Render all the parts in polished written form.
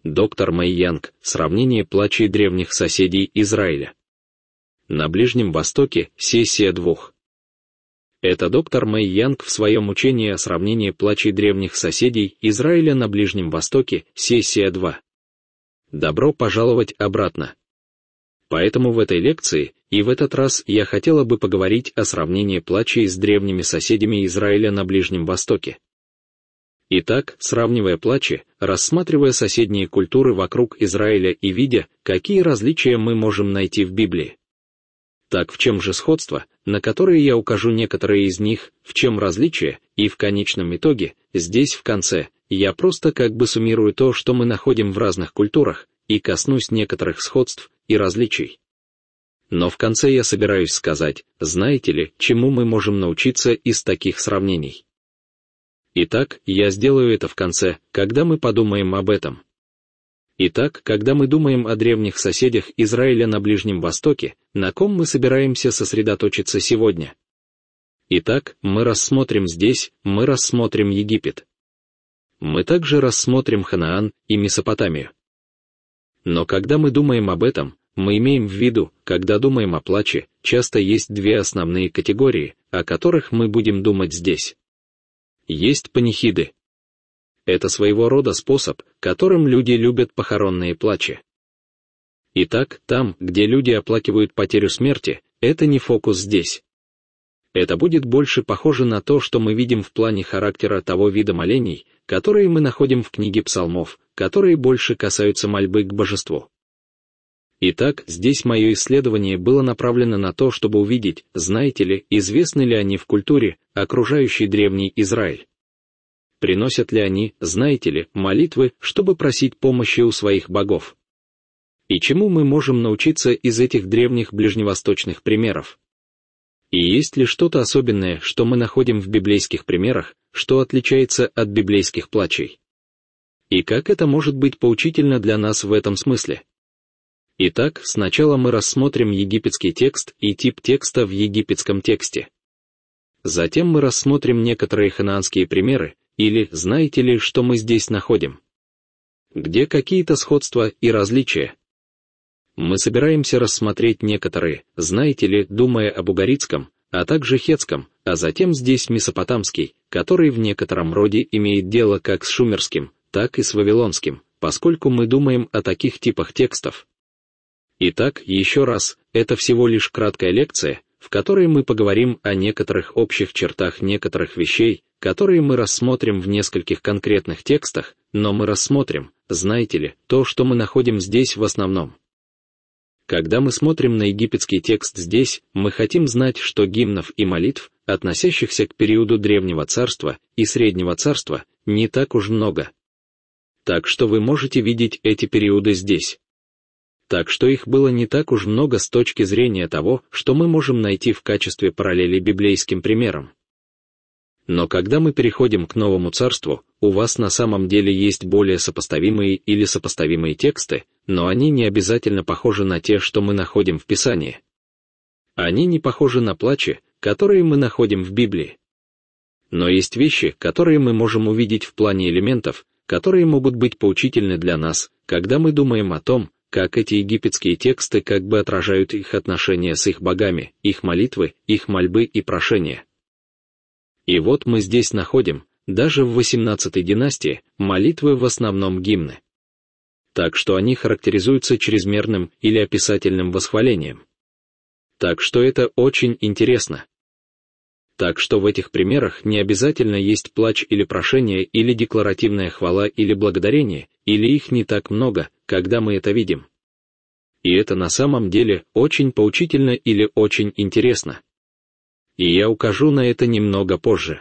Доктор Мэй Янг. Сравнение плачей древних соседей Израиля. На Ближнем Востоке. Сессия 2. Это доктор Мэй Янг в своем учении о сравнении плачей древних соседей Израиля на Ближнем Востоке. Сессия 2. Добро пожаловать обратно. Поэтому в этой лекции и в этот раз я хотела бы поговорить о сравнении плачей с древними соседями Израиля на Ближнем Востоке. Итак, сравнивая плачи, рассматривая соседние культуры вокруг Израиля и видя, какие различия мы можем найти в Библии. Так в чем же сходство, на которые я укажу некоторые из них, в чем различия, и в конечном итоге, здесь в конце, я просто как бы суммирую то, что мы находим в разных культурах, и коснусь некоторых сходств и различий. Но в конце я собираюсь сказать, знаете ли, чему мы можем научиться из таких сравнений. Итак, я сделаю это в конце, когда мы подумаем об этом. Итак, когда мы думаем о древних соседях Израиля на Ближнем Востоке, на ком мы собираемся сосредоточиться сегодня? Итак, мы рассмотрим Египет. Мы также рассмотрим Ханаан и Месопотамию. Но когда мы думаем об этом, мы имеем в виду, когда думаем о плаче, часто есть две основные категории, о которых мы будем думать здесь. Есть панихиды. Это своего рода способ, которым люди любят похоронные плачи. Итак, там, где люди оплакивают потерю смерти, это не фокус здесь. Это будет больше похоже на то, что мы видим в плане характера того вида молений, которые мы находим в книге Псалмов, которые больше касаются мольбы к божеству. Итак, здесь мое исследование было направлено на то, чтобы увидеть, знаете ли, известны ли они в культуре, окружающей древний Израиль. Приносят ли они, знаете ли, молитвы, чтобы просить помощи у своих богов? И чему мы можем научиться из этих древних ближневосточных примеров? И есть ли что-то особенное, что мы находим в библейских примерах, что отличается от библейских плачей? И как это может быть поучительно для нас в этом смысле? Итак, сначала мы рассмотрим египетский текст и тип текста в египетском тексте. Затем мы рассмотрим некоторые ханаанские примеры, или знаете ли, что мы здесь находим? Где какие-то сходства и различия? Мы собираемся рассмотреть некоторые, знаете ли, думая об угаритском, а также хетском, а затем здесь месопотамский, который в некотором роде имеет дело как с шумерским, так и с вавилонским, поскольку мы думаем о таких типах текстов. Итак, еще раз, это всего лишь краткая лекция, в которой мы поговорим о некоторых общих чертах некоторых вещей, которые мы рассмотрим в нескольких конкретных текстах, но мы рассмотрим, знаете ли, то, что мы находим здесь в основном. Когда мы смотрим на египетский текст здесь, мы хотим знать, что гимнов и молитв, относящихся к периоду Древнего Царства и Среднего Царства, не так уж много. Так что вы можете видеть эти периоды здесь. Так что их было не так уж много с точки зрения того, что мы можем найти в качестве параллели библейским примерам. Но когда мы переходим к Новому Царству, у вас на самом деле есть более сопоставимые или сопоставимые тексты, но они не обязательно похожи на те, что мы находим в Писании. Они не похожи на плачи, которые мы находим в Библии. Но есть вещи, которые мы можем увидеть в плане элементов, которые могут быть поучительны для нас, когда мы думаем о том, как эти египетские тексты как бы отражают их отношения с их богами, их молитвы, их мольбы и прошения. И вот мы здесь находим, даже в 18-й династии, молитвы в основном гимны. Так что они характеризуются чрезмерным или описательным восхвалением. Так что это очень интересно. Так что в этих примерах не обязательно есть плач или прошение, или декларативная хвала или благодарение, или их не так много, когда мы это видим. И это на самом деле очень поучительно или очень интересно. И я укажу на это немного позже.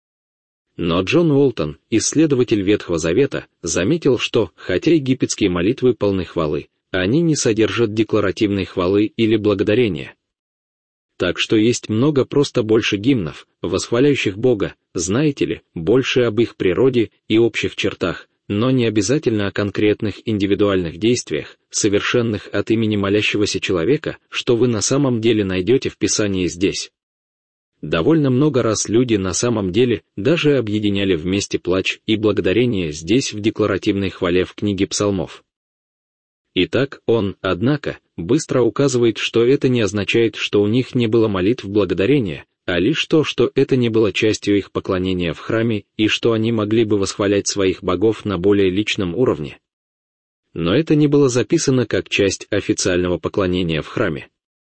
Но Джон Уолтон, исследователь Ветхого Завета, заметил, что, хотя египетские молитвы полны хвалы, они не содержат декларативной хвалы или благодарения. Так что есть много просто больше гимнов, восхваляющих Бога, знаете ли, больше об их природе и общих чертах, но не обязательно о конкретных индивидуальных действиях, совершенных от имени молящегося человека, что вы на самом деле найдете в Писании здесь. Довольно много раз люди на самом деле даже объединяли вместе плач и благодарение здесь в декларативной хвале в книге Псалмов. Итак, он, однако, быстро указывает, что это не означает, что у них не было молитв благодарения, а лишь то, что это не было частью их поклонения в храме и что они могли бы восхвалять своих богов на более личном уровне. Но это не было записано как часть официального поклонения в храме.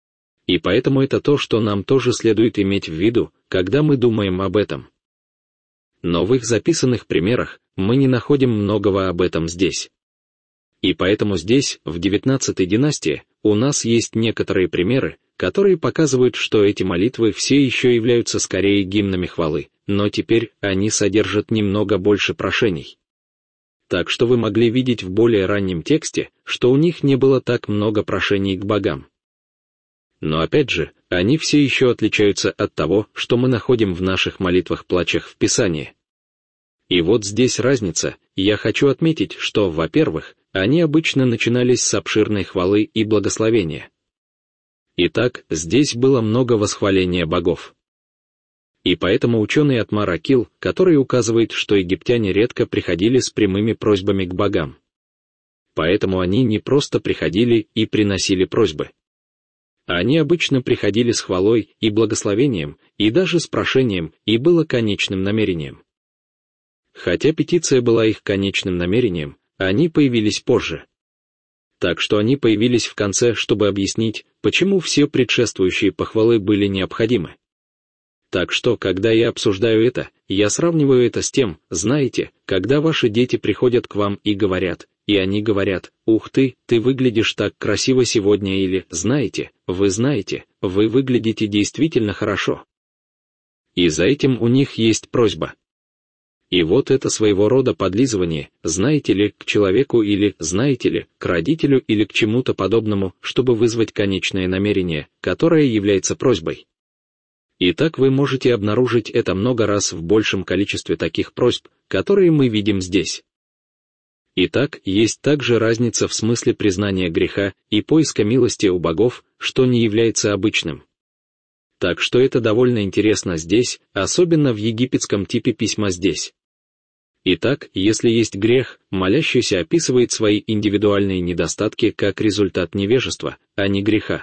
И поэтому это то, что нам тоже следует иметь в виду, когда мы думаем об этом. Но в их записанных примерах мы не находим многого об этом здесь. И поэтому здесь, в 19-й династии, у нас есть некоторые примеры, которые показывают, что эти молитвы все еще являются скорее гимнами хвалы, но теперь они содержат немного больше прошений. Так что вы могли видеть в более раннем тексте, что у них не было так много прошений к богам. Но опять же, они все еще отличаются от того, что мы находим в наших молитвах-плачах в Писании. И вот здесь разница. Я хочу отметить, что, во-первых, они обычно начинались с обширной хвалы и благословения. Итак, здесь было много восхваления богов. И поэтому ученый Атмар Акил, который указывает, что египтяне редко приходили с прямыми просьбами к богам. Поэтому они не просто приходили и приносили просьбы. Они обычно приходили с хвалой и благословением, и даже с прошением, и было конечным намерением. Хотя петиция была их конечным намерением, они появились позже. Так что они появились в конце, чтобы объяснить, почему все предшествующие похвалы были необходимы. Так что, когда я обсуждаю это, я сравниваю это с тем, знаете, когда ваши дети приходят к вам и говорят, и они говорят: «Ух ты выглядишь так красиво сегодня», или знаете, вы выглядите действительно хорошо». И за этим у них есть просьба. И вот это своего рода подлизывание, знаете ли, к человеку или, знаете ли, к родителю или к чему-то подобному, чтобы вызвать конечное намерение, которое является просьбой. Итак, вы можете обнаружить это много раз в большем количестве таких просьб, которые мы видим здесь. Итак, есть также разница в смысле признания греха и поиска милости у богов, что не является обычным. Так что это довольно интересно здесь, особенно в египетском типе письма здесь. Итак, если есть грех, молящийся описывает свои индивидуальные недостатки как результат невежества, а не греха.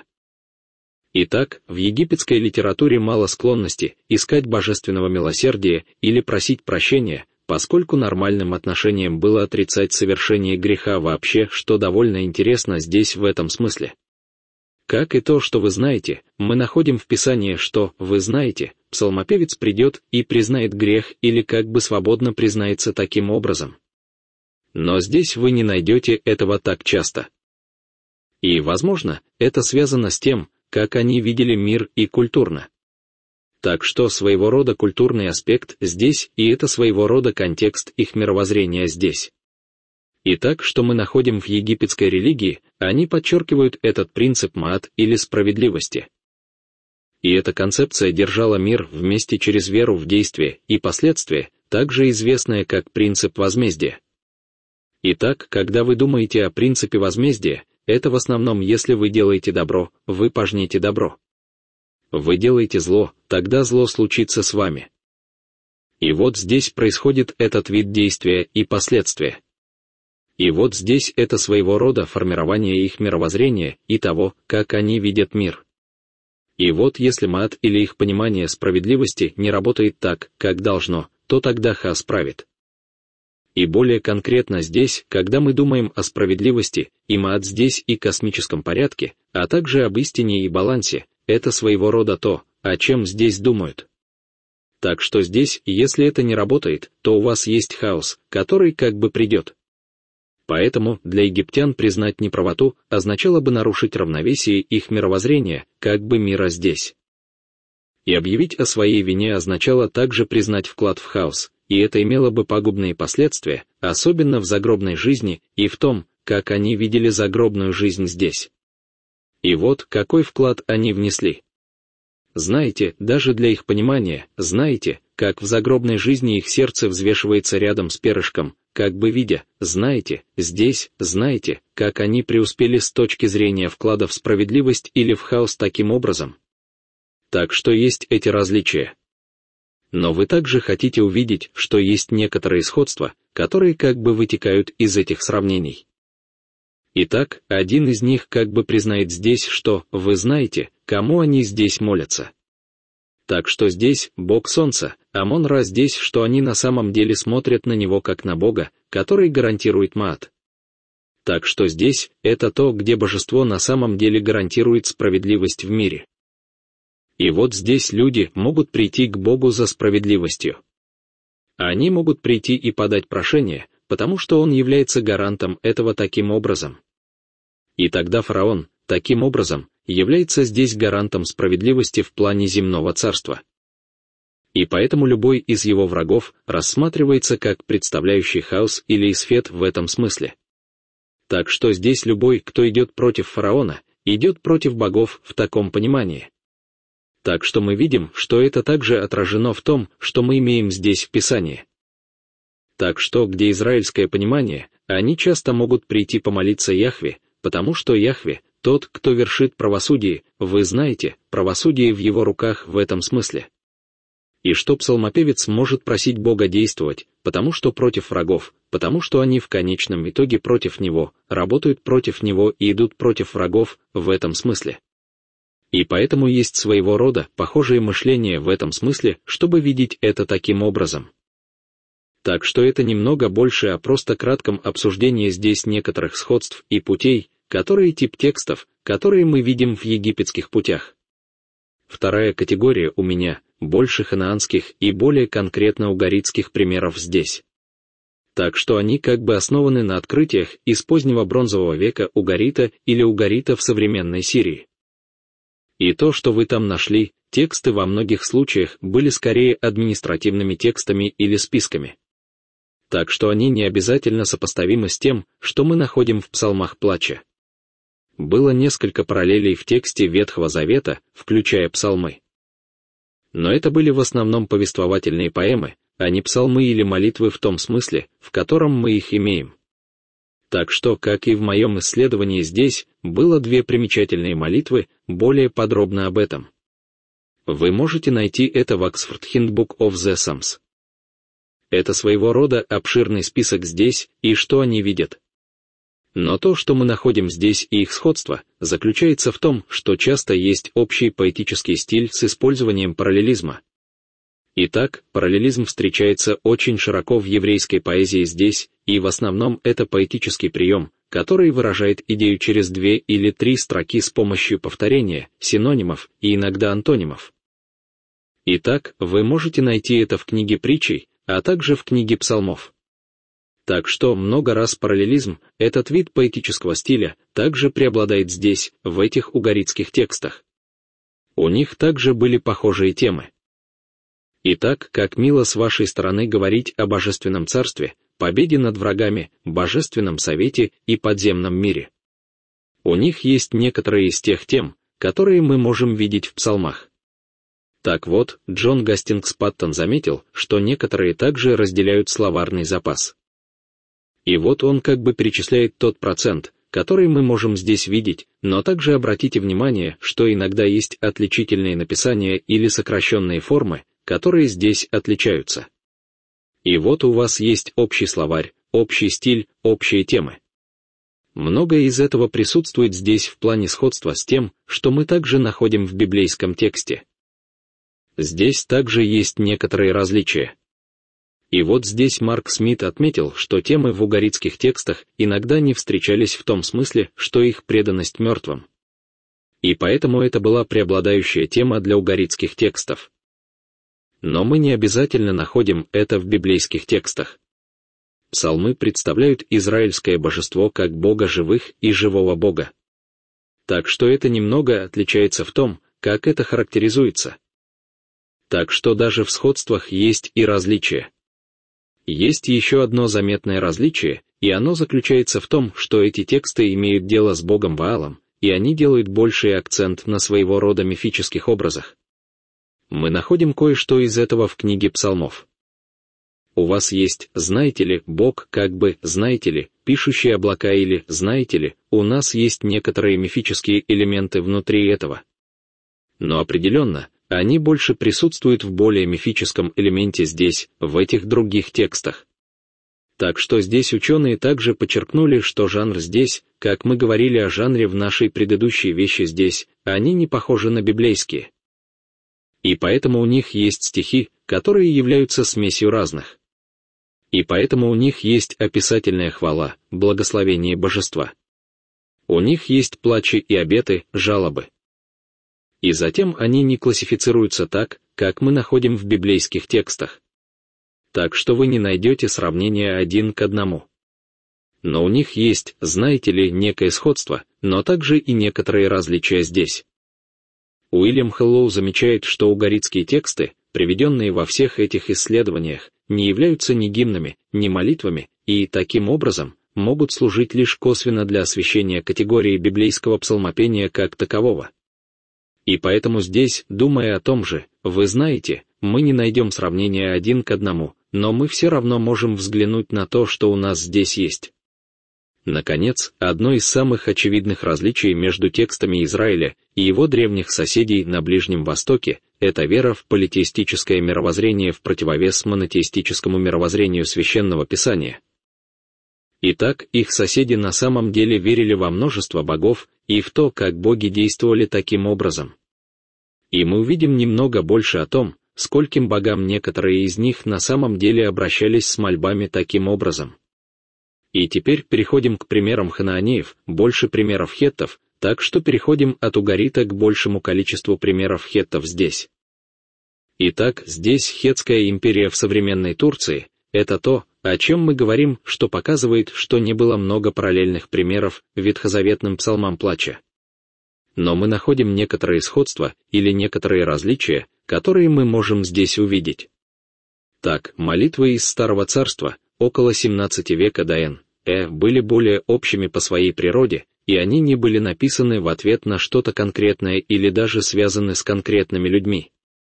Итак, в египетской литературе мало склонности искать божественного милосердия или просить прощения, поскольку нормальным отношением было отрицать совершение греха вообще, что довольно интересно здесь в этом смысле. Как и то, что вы знаете, мы находим в Писании, что, вы знаете, псалмопевец придет и признает грех или как бы свободно признается таким образом. Но здесь вы не найдете этого так часто. И, возможно, это связано с тем, как они видели мир и культурно. Так что своего рода культурный аспект здесь, и это своего рода контекст их мировоззрения здесь. Итак, что мы находим в египетской религии, они подчеркивают этот принцип маат или справедливости. И эта концепция держала мир вместе через веру в действие и последствия, также известная как принцип возмездия. Итак, когда вы думаете о принципе возмездия, это в основном, если вы делаете добро, вы пожнете добро. Вы делаете зло, тогда зло случится с вами. И вот здесь происходит этот вид действия и последствия. И вот здесь это своего рода формирование их мировоззрения и того, как они видят мир. И вот если маат или их понимание справедливости не работает так, как должно, то тогда хаас правит. И более конкретно здесь, когда мы думаем о справедливости, и маат здесь и космическом порядке, а также об истине и балансе, это своего рода то, о чем здесь думают. Так что здесь, если это не работает, то у вас есть хаос, который как бы придет. Поэтому для египтян признать неправоту означало бы нарушить равновесие их мировоззрения, как бы мира здесь. И объявить о своей вине означало также признать вклад в хаос, и это имело бы пагубные последствия, особенно в загробной жизни и в том, как они видели загробную жизнь здесь. И вот какой вклад они внесли. Знаете, даже для их понимания, знаете, как в загробной жизни их сердце взвешивается рядом с перышком, как бы видя, знаете, здесь, знаете, как они преуспели с точки зрения вклада в справедливость или в хаос таким образом. Так что есть эти различия. Но вы также хотите увидеть, что есть некоторые сходства, которые как бы вытекают из этих сравнений. Итак, один из них как бы признает здесь, что «вы знаете, кому они здесь молятся». Так что здесь Бог Солнца, Амон-Ра здесь, что они на самом деле смотрят на него как на Бога, который гарантирует Маат. Так что здесь это то, где божество на самом деле гарантирует справедливость в мире. И вот здесь люди могут прийти к Богу за справедливостью. Они могут прийти и подать прошение, потому что он является гарантом этого таким образом. И тогда фараон, таким образом, является здесь гарантом справедливости в плане земного царства. И поэтому любой из его врагов рассматривается как представляющий хаос или исфет в этом смысле. Так что здесь любой, кто идет против фараона, идет против богов в таком понимании. Так что мы видим, что это также отражено в том, что мы имеем здесь в Писании. Так что, где израильское понимание, они часто могут прийти помолиться Яхве, потому что Яхве, тот, кто вершит правосудие, вы знаете, правосудие в его руках в этом смысле. И что псалмопевец может просить Бога действовать, потому что против врагов, потому что они в конечном итоге против него, работают против него и идут против врагов в этом смысле. И поэтому есть своего рода похожее мышление в этом смысле, чтобы видеть это таким образом. Так что это немного больше о просто кратком обсуждении здесь некоторых сходств и путей, которые тип текстов, которые мы видим в египетских путях. Вторая категория у меня — больше ханаанских и более конкретно угаритских примеров здесь. Так что они как бы основаны на открытиях из позднего бронзового века угарита или угарита в современной Сирии. И то, что вы там нашли, тексты во многих случаях были скорее административными текстами или списками. Так что они не обязательно сопоставимы с тем, что мы находим в псалмах плача. Было несколько параллелей в тексте Ветхого Завета, включая псалмы. Но это были в основном повествовательные поэмы, а не псалмы или молитвы в том смысле, в котором мы их имеем. Так что, как и в моем исследовании здесь, было две примечательные молитвы, более подробно об этом. Вы можете найти это в Oxford Hindbook of the Psalms. Это своего рода обширный список здесь, и что они видят. Но то, что мы находим здесь и их сходство, заключается в том, что часто есть общий поэтический стиль с использованием параллелизма. Итак, параллелизм встречается очень широко в еврейской поэзии здесь, и в основном это поэтический прием, который выражает идею через 2 или 3 строки с помощью повторения, синонимов и иногда антонимов. Итак, вы можете найти это в книге притчей, а также в книге псалмов. Так что много раз параллелизм, этот вид поэтического стиля, также преобладает здесь, в этих угаритских текстах. У них также были похожие темы. Итак, как мило с вашей стороны говорить о божественном царстве, победе над врагами, божественном совете и подземном мире. У них есть некоторые из тех тем, которые мы можем видеть в псалмах. Так вот, Джон Гастингс Паттон заметил, что некоторые также разделяют словарный запас. И вот он как бы перечисляет тот процент, который мы можем здесь видеть, но также обратите внимание, что иногда есть отличительные написания или сокращенные формы, которые здесь отличаются. И вот у вас есть общий словарь, общий стиль, общие темы. Многое из этого присутствует здесь в плане сходства с тем, что мы также находим в библейском тексте. Здесь также есть некоторые различия. И вот здесь Марк Смит отметил, что темы в угаритских текстах иногда не встречались в том смысле, что их преданность мертвым. И поэтому это была преобладающая тема для угаритских текстов. Но мы не обязательно находим это в библейских текстах. Псалмы представляют израильское божество как Бога живых и живого Бога. Так что это немного отличается в том, как это характеризуется. Так что даже в сходствах есть и различия. Есть еще одно заметное различие, и оно заключается в том, что эти тексты имеют дело с богом Ваалом, и они делают больший акцент на своего рода мифических образах. Мы находим кое-что из этого в книге псалмов. У вас есть, знаете ли, Бог, как бы, знаете ли, пишущие облака или, знаете ли, у нас есть некоторые мифические элементы внутри этого. Но определенно, они больше присутствуют в более мифическом элементе здесь, в этих других текстах. Так что здесь ученые также подчеркнули, что жанр здесь, как мы говорили о жанре в нашей предыдущей вещи здесь, они не похожи на библейские. И поэтому у них есть стихи, которые являются смесью разных. И поэтому у них есть описательная хвала, благословение божества. У них есть плачи и обеты, жалобы. И затем они не классифицируются так, как мы находим в библейских текстах. Так что вы не найдете сравнения один к одному. Но у них есть, знаете ли, некое сходство, но также и некоторые различия здесь. Уильям Хэллоу замечает, что угаритские тексты, приведенные во всех этих исследованиях, не являются ни гимнами, ни молитвами, и, таким образом, могут служить лишь косвенно для освещения категории библейского псалмопения как такового. И поэтому здесь, думая о том же, вы знаете, мы не найдем сравнения один к одному, но мы все равно можем взглянуть на то, что у нас здесь есть. Наконец, одно из самых очевидных различий между текстами Израиля и его древних соседей на Ближнем Востоке — это вера в политеистическое мировоззрение в противовес монотеистическому мировоззрению Священного Писания. Итак, их соседи на самом деле верили во множество богов и в то, как боги действовали таким образом. И мы увидим немного больше о том, скольким богам некоторые из них на самом деле обращались с мольбами таким образом. И теперь переходим к примерам ханаанеев, больше примеров хеттов, так что переходим от угарита к большему количеству примеров хеттов здесь. Итак, здесь Хеттская империя в современной Турции — это то, о чем мы говорим, что показывает, что не было много параллельных примеров ветхозаветным псалмам плача. Но мы находим некоторые сходства или некоторые различия, которые мы можем здесь увидеть. Так, молитвы из Старого Царства, около 17 века до Н.Э. были более общими по своей природе, и они не были написаны в ответ на что-то конкретное или даже связаны с конкретными людьми.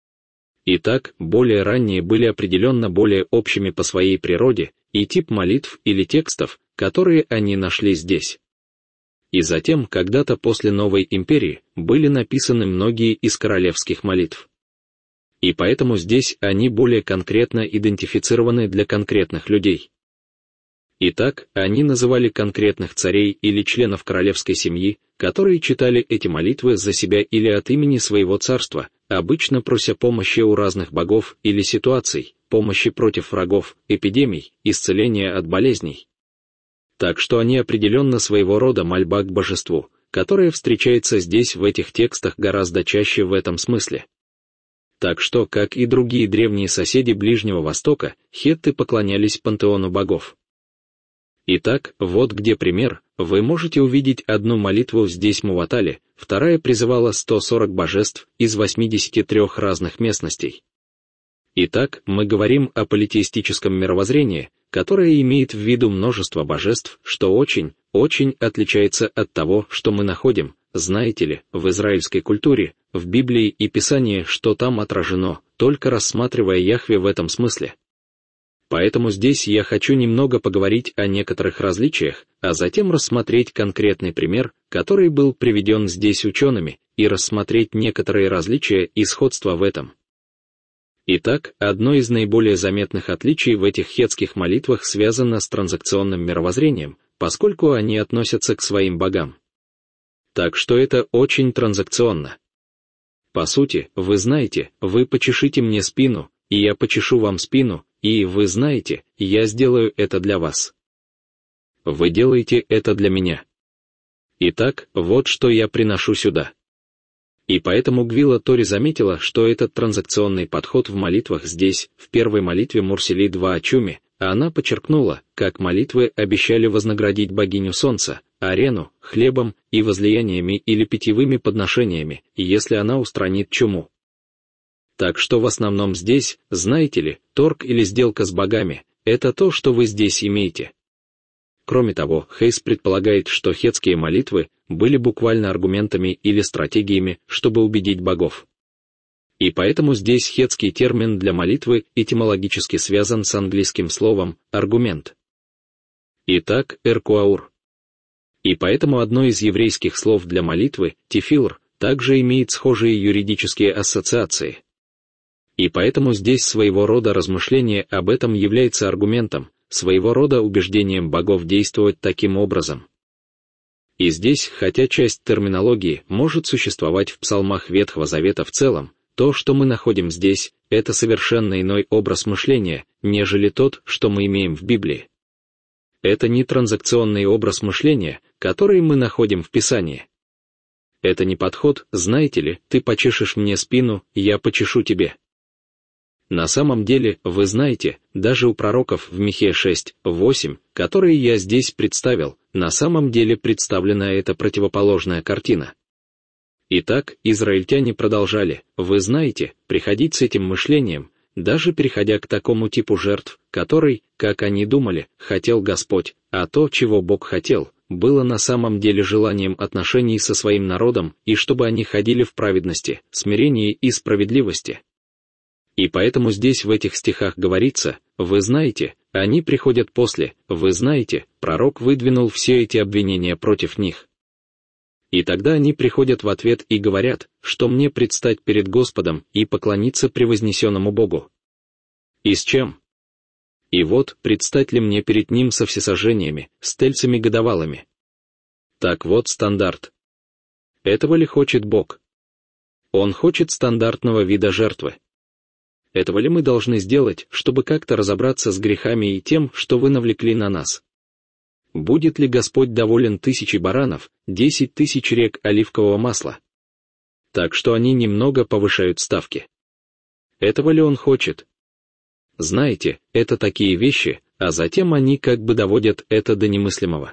Итак, более ранние были определенно более общими по своей природе, и тип молитв или текстов, которые они нашли здесь. И затем, когда-то после Новой империи, были написаны многие из королевских молитв. И поэтому здесь они более конкретно идентифицированы для конкретных людей. Итак, они называли конкретных царей или членов королевской семьи, которые читали эти молитвы за себя или от имени своего царства, обычно прося помощи у разных богов или ситуаций, помощи против врагов, эпидемий, исцеления от болезней. Так что они определенно своего рода мольба к божеству, которая встречается здесь в этих текстах гораздо чаще в этом смысле. Так что, как и другие древние соседи Ближнего Востока, хетты поклонялись пантеону богов. Итак, вот где пример, вы можете увидеть одну молитву здесь Муватале, вторая призывала 140 божеств из 83 разных местностей. Итак, мы говорим о политеистическом мировоззрении, которое имеет в виду множество божеств, что очень, очень отличается от того, что мы находим, знаете ли, в израильской культуре, в Библии и Писании, что там отражено, только рассматривая Яхве в этом смысле. Поэтому здесь я хочу немного поговорить о некоторых различиях, а затем рассмотреть конкретный пример, который был приведен здесь учеными, и рассмотреть некоторые различия и сходства в этом. Итак, одно из наиболее заметных отличий в этих хеттских молитвах связано с транзакционным мировоззрением, поскольку они относятся к своим богам. Так что это очень транзакционно. По сути, вы знаете, вы почешите мне спину, и я почешу вам спину, и вы знаете, я сделаю это для вас. Вы делаете это для меня. Итак, вот что я приношу сюда. И поэтому Гвила Тори заметила, что этот транзакционный подход в молитвах здесь, в первой молитве Мурсели 2 о чуме, она подчеркнула, как молитвы обещали вознаградить богиню солнца, Арену, хлебом и возлияниями или питьевыми подношениями, если она устранит чуму. Так что в основном здесь, знаете ли, торг или сделка с богами — это то, что вы здесь имеете. Кроме того, Хейс предполагает, что хеттские молитвы были буквально аргументами или стратегиями, чтобы убедить богов. И поэтому здесь хеттский термин для молитвы этимологически связан с английским словом «аргумент». Итак, эркуаур. И поэтому одно из еврейских слов для молитвы, тефилр, также имеет схожие юридические ассоциации. И поэтому здесь своего рода размышление об этом является аргументом, своего рода убеждением богов действовать таким образом. И здесь, хотя часть терминологии может существовать в псалмах Ветхого Завета в целом, то, что мы находим здесь, это совершенно иной образ мышления, нежели тот, что мы имеем в Библии. Это не транзакционный образ мышления, который мы находим в Писании. Это не подход, знаете ли, ты почешешь мне спину, я почешу тебе. На самом деле, вы знаете, даже у пророков в Михея 6:8, которые я здесь представил, на самом деле представлена эта противоположная картина. Итак, израильтяне продолжали, вы знаете, приходить с этим мышлением, даже переходя к такому типу жертв, который, как они думали, хотел Господь, а то, чего Бог хотел, было на самом деле желанием отношений со своим народом, и чтобы они ходили в праведности, смирении и справедливости. И поэтому здесь в этих стихах говорится, вы знаете, они приходят после, вы знаете, пророк выдвинул все эти обвинения против них. И тогда они приходят в ответ и говорят, что мне предстать перед Господом и поклониться превознесенному Богу. И с чем? И вот, предстать ли мне перед Ним со всесожжениями, с тельцами годовалыми? Так вот стандарт. Этого ли хочет Бог? Он хочет стандартного вида жертвы. Этого ли мы должны сделать, чтобы как-то разобраться с грехами и тем, что вы навлекли на нас? Будет ли Господь доволен 1000 баранов, 10 000 рек оливкового масла? Так что они немного повышают ставки. Этого ли Он хочет? Знаете, это такие вещи, а затем они как бы доводят это до немыслимого.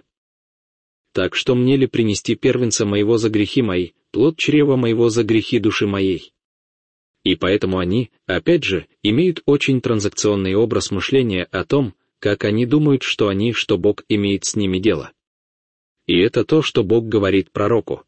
Так что мне ли принести первенца моего за грехи мои, плод чрева моего за грехи души моей? И поэтому они, опять же, имеют очень транзакционный образ мышления о том, как они думают, что Бог имеет с ними дело. И это то, что Бог говорит пророку.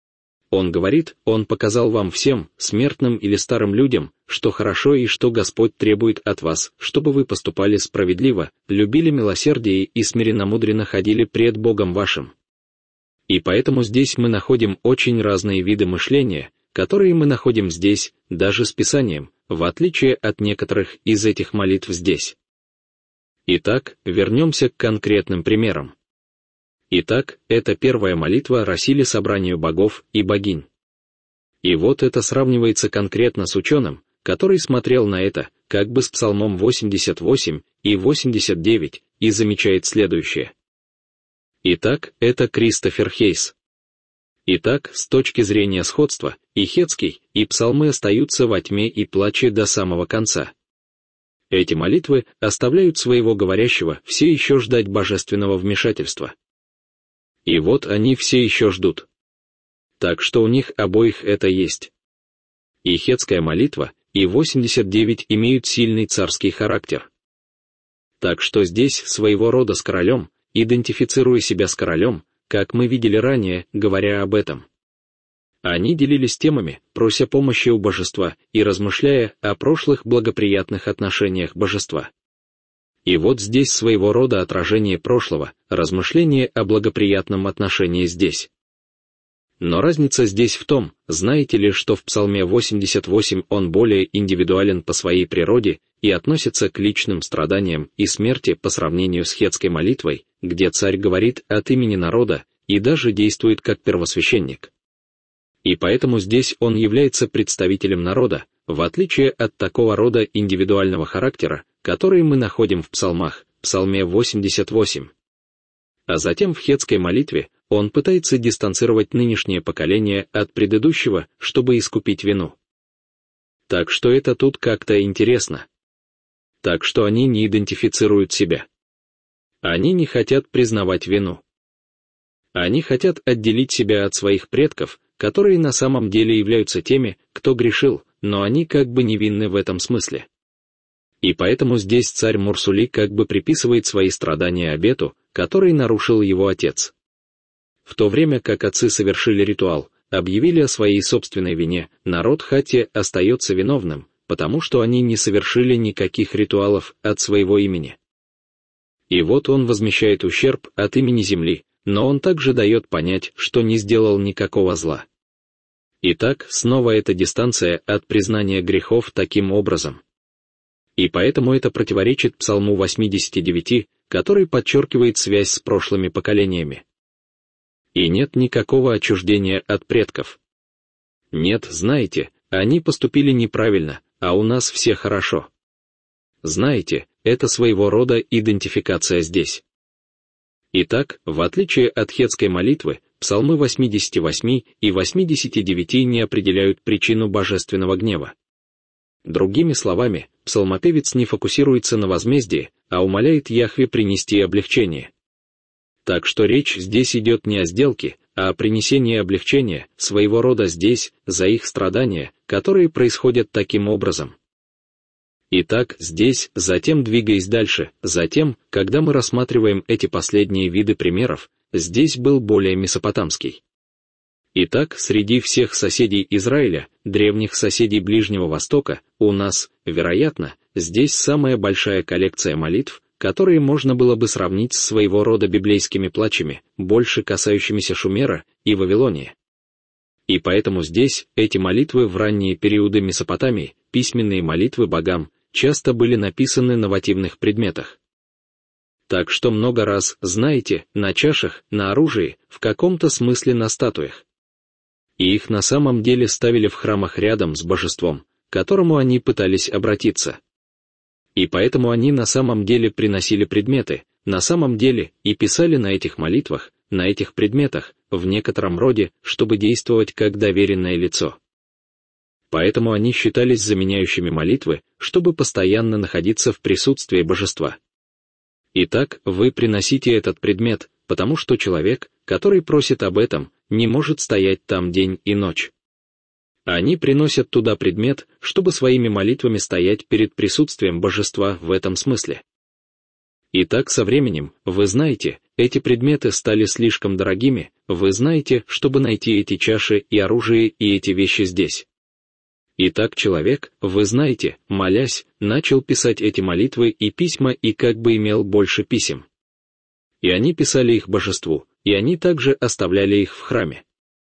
Он говорит, Он показал вам всем, смертным или старым людям, что хорошо и что Господь требует от вас, чтобы вы поступали справедливо, любили милосердие и смиренно-мудренно ходили пред Богом вашим. И поэтому здесь мы находим очень разные виды мышления, которые мы находим здесь, даже с Писанием, в отличие от некоторых из этих молитв здесь. Итак, вернемся к конкретным примерам. Итак, это первая молитва Росили собранию богов и богинь. И вот это сравнивается конкретно с ученым, который смотрел на это, как бы с Псалмом 88 и 89, и замечает следующее. Итак, это Кристофер Хейс. Итак, с точки зрения сходства, и Хетский, и псалмы остаются во тьме и плаче до самого конца. Эти молитвы оставляют своего говорящего все еще ждать божественного вмешательства. И вот они все еще ждут. Так что у них обоих это есть. И Хетская молитва, и 89 имеют сильный царский характер. Так что здесь своего рода с королем, идентифицируя себя с королем, как мы видели ранее, говоря об этом. Они делились темами, прося помощи у божества и размышляя о прошлых благоприятных отношениях божества. И вот здесь своего рода отражение прошлого, размышление о благоприятном отношении здесь. Но разница здесь в том, знаете ли, что в Псалме 88 он более индивидуален по своей природе и относится к личным страданиям и смерти по сравнению с Хетской молитвой, где царь говорит от имени народа и даже действует как первосвященник. И поэтому здесь он является представителем народа, в отличие от такого рода индивидуального характера, который мы находим в псалмах, Псалме 88. А затем в Хетской молитве он пытается дистанцировать нынешнее поколение от предыдущего, чтобы искупить вину. Так что это тут как-то интересно. Так что они не идентифицируют себя. Они не хотят признавать вину. Они хотят отделить себя от своих предков, которые на самом деле являются теми, кто грешил, но они как бы невинны в этом смысле. И поэтому здесь царь Мурсули как бы приписывает свои страдания обету, который нарушил его отец. В то время как отцы совершили ритуал, объявили о своей собственной вине, народ Хатти остается виновным, потому что они не совершили никаких ритуалов от своего имени. И вот он возмещает ущерб от имени земли, но он также дает понять, что не сделал никакого зла. Итак, снова эта дистанция от признания грехов таким образом. И поэтому это противоречит Псалму 89, который подчеркивает связь с прошлыми поколениями. И нет никакого отчуждения от предков. Нет, знаете, они поступили неправильно, а у нас все хорошо. Знаете, это своего рода идентификация здесь. Итак, в отличие от хетской молитвы, Псалмы 88 и 89 не определяют причину божественного гнева. Другими словами, псалмопевец не фокусируется на возмездии, а умоляет Яхве принести облегчение. Так что речь здесь идет не о сделке, а о принесении облегчения, своего рода здесь, за их страдания, которые происходят таким образом. Итак, здесь, затем двигаясь дальше, затем, когда мы рассматриваем эти последние виды примеров, здесь был более месопотамский. Итак, среди всех соседей Израиля, древних соседей Ближнего Востока, у нас, вероятно, здесь самая большая коллекция молитв, которые можно было бы сравнить с своего рода библейскими плачами, больше касающимися Шумера и Вавилонии. И поэтому здесь эти молитвы в ранние периоды Месопотамии, письменные молитвы богам, часто были написаны на вотивных предметах. Так что много раз, знаете, на чашах, на оружии, в каком-то смысле на статуях. И их на самом деле ставили в храмах рядом с божеством, к которому они пытались обратиться. И поэтому они на самом деле приносили предметы, на самом деле, и писали на этих молитвах, на этих предметах, в некотором роде, чтобы действовать как доверенное лицо. Поэтому они считались заменяющими молитвы, чтобы постоянно находиться в присутствии божества. Итак, вы приносите этот предмет, потому что человек, который просит об этом, не может стоять там день и ночь. Они приносят туда предмет, чтобы своими молитвами стоять перед присутствием божества в этом смысле. Итак, со временем, вы знаете, эти предметы стали слишком дорогими, вы знаете, чтобы найти эти чаши и оружие и эти вещи здесь. Итак, человек, вы знаете, молясь, начал писать эти молитвы и письма и как бы имел больше писем. И они писали их божеству, и они также оставляли их в храме.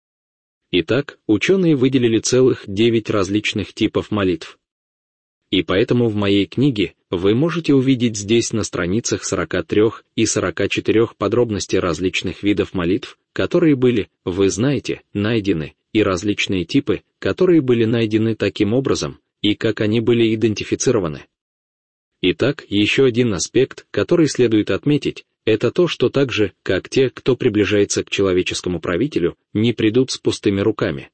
Итак, ученые выделили целых 9 различных типов молитв. И поэтому в моей книге вы можете увидеть здесь на страницах 43 и 44 подробности различных видов молитв, которые были, вы знаете, найдены, и различные типы, которые были найдены таким образом, и как они были идентифицированы. Итак, еще один аспект, который следует отметить, это то, что так же, как те, кто приближается к человеческому правителю, не придут с пустыми руками.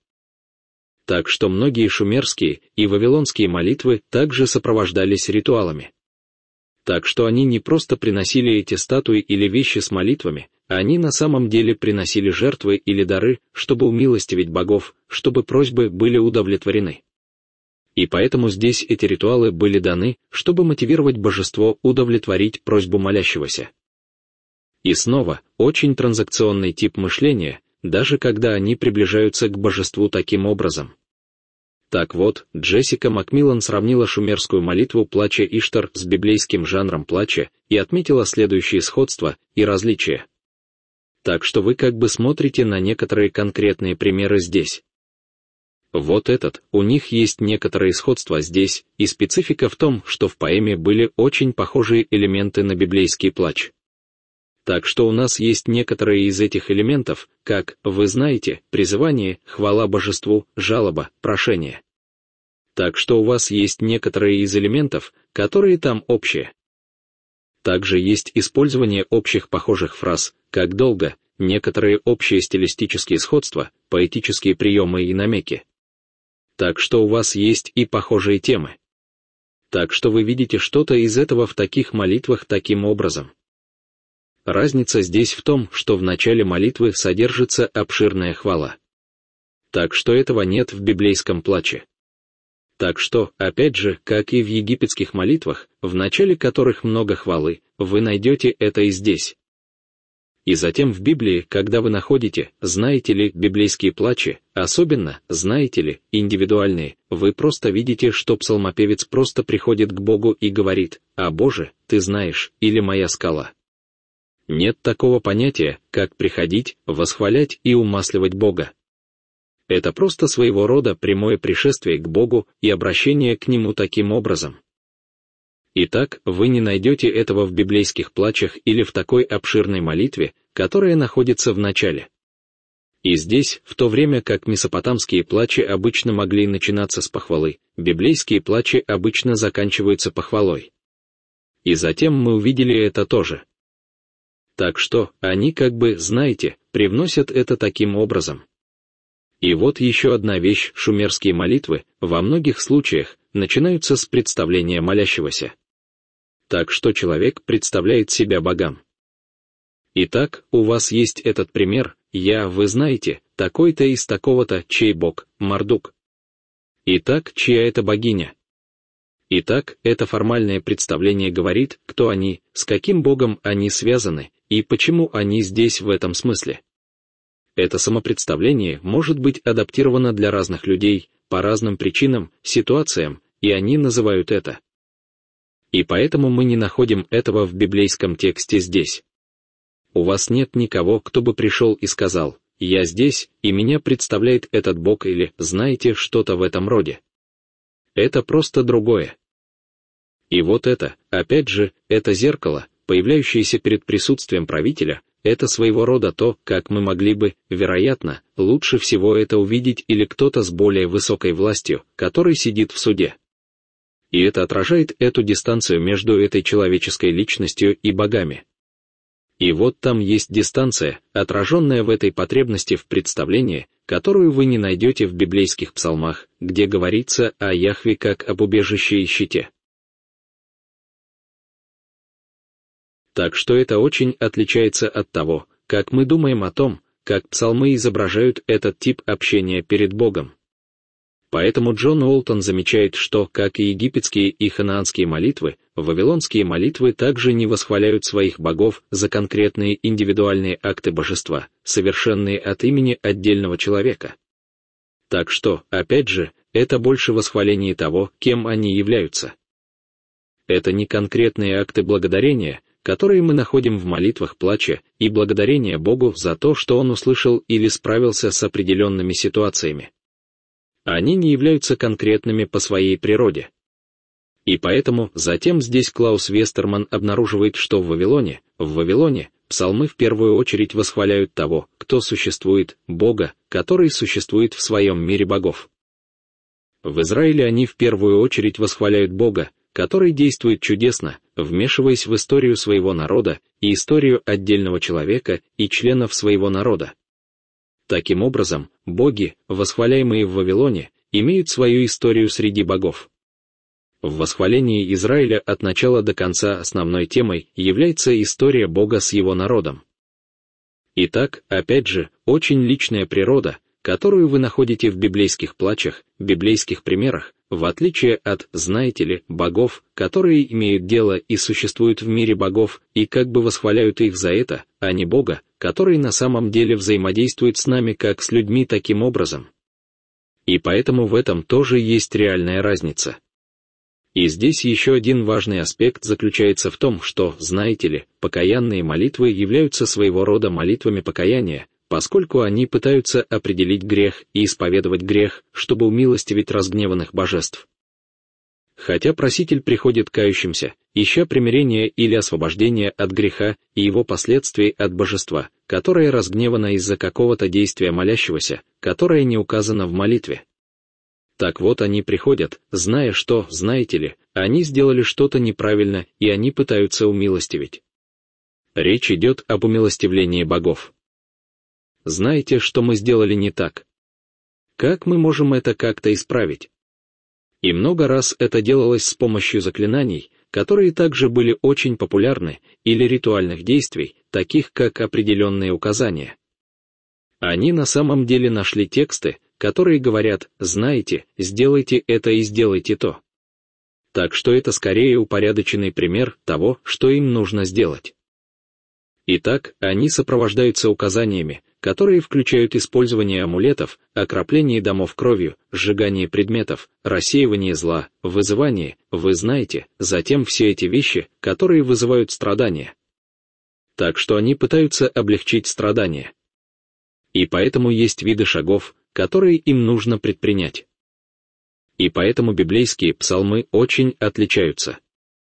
Так что многие шумерские и вавилонские молитвы также сопровождались ритуалами. Так что они не просто приносили эти статуи или вещи с молитвами, они на самом деле приносили жертвы или дары, чтобы умилостивить богов, чтобы просьбы были удовлетворены. И поэтому здесь эти ритуалы были даны, чтобы мотивировать божество удовлетворить просьбу молящегося. И снова, очень транзакционный тип мышления, даже когда они приближаются к божеству таким образом. Так вот, Джессика Макмиллан сравнила шумерскую молитву плача Иштар с библейским жанром плача и отметила следующие сходства и различия. Так что вы как бы смотрите на некоторые конкретные примеры здесь. Вот этот, у них есть некоторые сходства здесь, и специфика в том, что в поэме были очень похожие элементы на библейский плач. Так что у нас есть некоторые из этих элементов, как, вы знаете, призывание, хвала божеству, жалоба, прошение. Так что у вас есть некоторые из элементов, которые там общие. Также есть использование общих похожих фраз, как долго, некоторые общие стилистические сходства, поэтические приемы и намеки. Так что у вас есть и похожие темы. Так что вы видите что-то из этого в таких молитвах таким образом. Разница здесь в том, что в начале молитвы содержится обширная хвала. Так что этого нет в библейском плаче. Так что, опять же, как и в египетских молитвах, в начале которых много хвалы, вы найдете это и здесь. И затем в Библии, когда вы находите, знаете ли, библейские плачи, особенно, знаете ли, индивидуальные, вы просто видите, что псалмопевец просто приходит к Богу и говорит: «А Боже, Ты знаешь», или «Моя скала». Нет такого понятия, как приходить, восхвалять и умасливать Бога. Это просто своего рода прямое пришествие к Богу и обращение к Нему таким образом. Итак, вы не найдете этого в библейских плачах или в такой обширной молитве, которая находится в начале. И здесь, в то время как месопотамские плачи обычно могли начинаться с похвалы, библейские плачи обычно заканчиваются похвалой. И затем мы увидели это тоже. Так что, они как бы, знаете, привносят это таким образом. И вот еще одна вещь: шумерские молитвы, во многих случаях, начинаются с представления молящегося. Так что человек представляет себя богам. Итак, у вас есть этот пример: вы знаете, такой-то из такого-то, чей бог, Мардук. Итак, чья это богиня? Итак, это формальное представление говорит, кто они, с каким богом они связаны, и почему они здесь в этом смысле. Это самопредставление может быть адаптировано для разных людей, по разным причинам, ситуациям, и они называют это. И поэтому мы не находим этого в библейском тексте здесь. У вас нет никого, кто бы пришел и сказал: «Я здесь, и меня представляет этот Бог», или «знаете, что-то в этом роде». Это просто другое. И вот это, опять же, это зеркало, появляющееся перед присутствием правителя, это своего рода то, как мы могли бы, вероятно, лучше всего это увидеть или кто-то с более высокой властью, который сидит в суде. И это отражает эту дистанцию между этой человеческой личностью и богами. И вот там есть дистанция, отраженная в этой потребности в представлении, которую вы не найдете в библейских псалмах, где говорится о Яхве как об убежище и щите. Так что это очень отличается от того, как мы думаем о том, как псалмы изображают этот тип общения перед Богом. Поэтому Джон Уолтон замечает, что, как и египетские и ханаанские молитвы, вавилонские молитвы также не восхваляют своих богов за конкретные индивидуальные акты божества, совершенные от имени отдельного человека. Так что, опять же, это больше восхваление того, кем они являются. Это не конкретные акты благодарения, которые мы находим в молитвах плача, и благодарения Богу за то, что Он услышал или справился с определенными ситуациями. Они не являются конкретными по своей природе. И поэтому затем здесь Клаус Вестерман обнаруживает, что в Вавилоне, псалмы в первую очередь восхваляют того, кто существует, Бога, который существует в своем мире богов. В Израиле они в первую очередь восхваляют Бога, который действует чудесно, вмешиваясь в историю своего народа и историю отдельного человека и членов своего народа. Таким образом, боги, восхваляемые в Вавилоне, имеют свою историю среди богов. В восхвалении Израиля от начала до конца основной темой является история Бога с его народом. Итак, опять же, очень личная природа, которую вы находите в библейских плачах, библейских примерах, в отличие от, знаете ли, богов, которые имеют дело и существуют в мире богов, и как бы восхваляют их за это, а не Бога, который на самом деле взаимодействует с нами как с людьми таким образом. И поэтому в этом тоже есть реальная разница. И здесь еще один важный аспект заключается в том, что, знаете ли, покаянные молитвы являются своего рода молитвами покаяния, поскольку они пытаются определить грех и исповедовать грех, чтобы умилостивить разгневанных божеств. Хотя проситель приходит кающимся, ища примирения или освобождения от греха и его последствий от божества, которое разгневано из-за какого-то действия молящегося, которое не указано в молитве. Так вот они приходят, зная, что, знаете ли, они сделали что-то неправильно, и они пытаются умилостивить. Речь идет об умилостивлении богов. Знаете, что мы сделали не так? Как мы можем это как-то исправить? И много раз это делалось с помощью заклинаний, которые также были очень популярны, или ритуальных действий, таких как определенные указания. Они на самом деле нашли тексты, которые говорят: знаете, сделайте это и сделайте то. Так что это скорее упорядоченный пример того, что им нужно сделать. Итак, они сопровождаются указаниями, которые включают использование амулетов, окропление домов кровью, сжигание предметов, рассеивание зла, вызывание, вы знаете, затем все эти вещи, которые вызывают страдания. Так что они пытаются облегчить страдания. И поэтому есть виды шагов, которые им нужно предпринять. И поэтому библейские псалмы очень отличаются.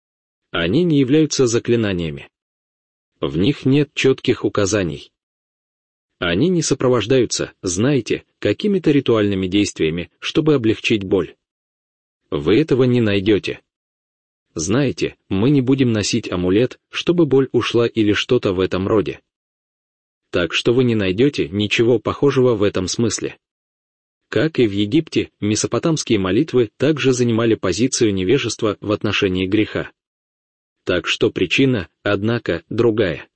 Они не являются заклинаниями. В них нет четких указаний. Они не сопровождаются, знаете, какими-то ритуальными действиями, чтобы облегчить боль. Вы этого не найдете. Знаете, мы не будем носить амулет, чтобы боль ушла или что-то в этом роде. Так что вы не найдете ничего похожего в этом смысле. Как и в Египте, месопотамские молитвы также занимали позицию невежества в отношении греха. Так что причина, однако, другая.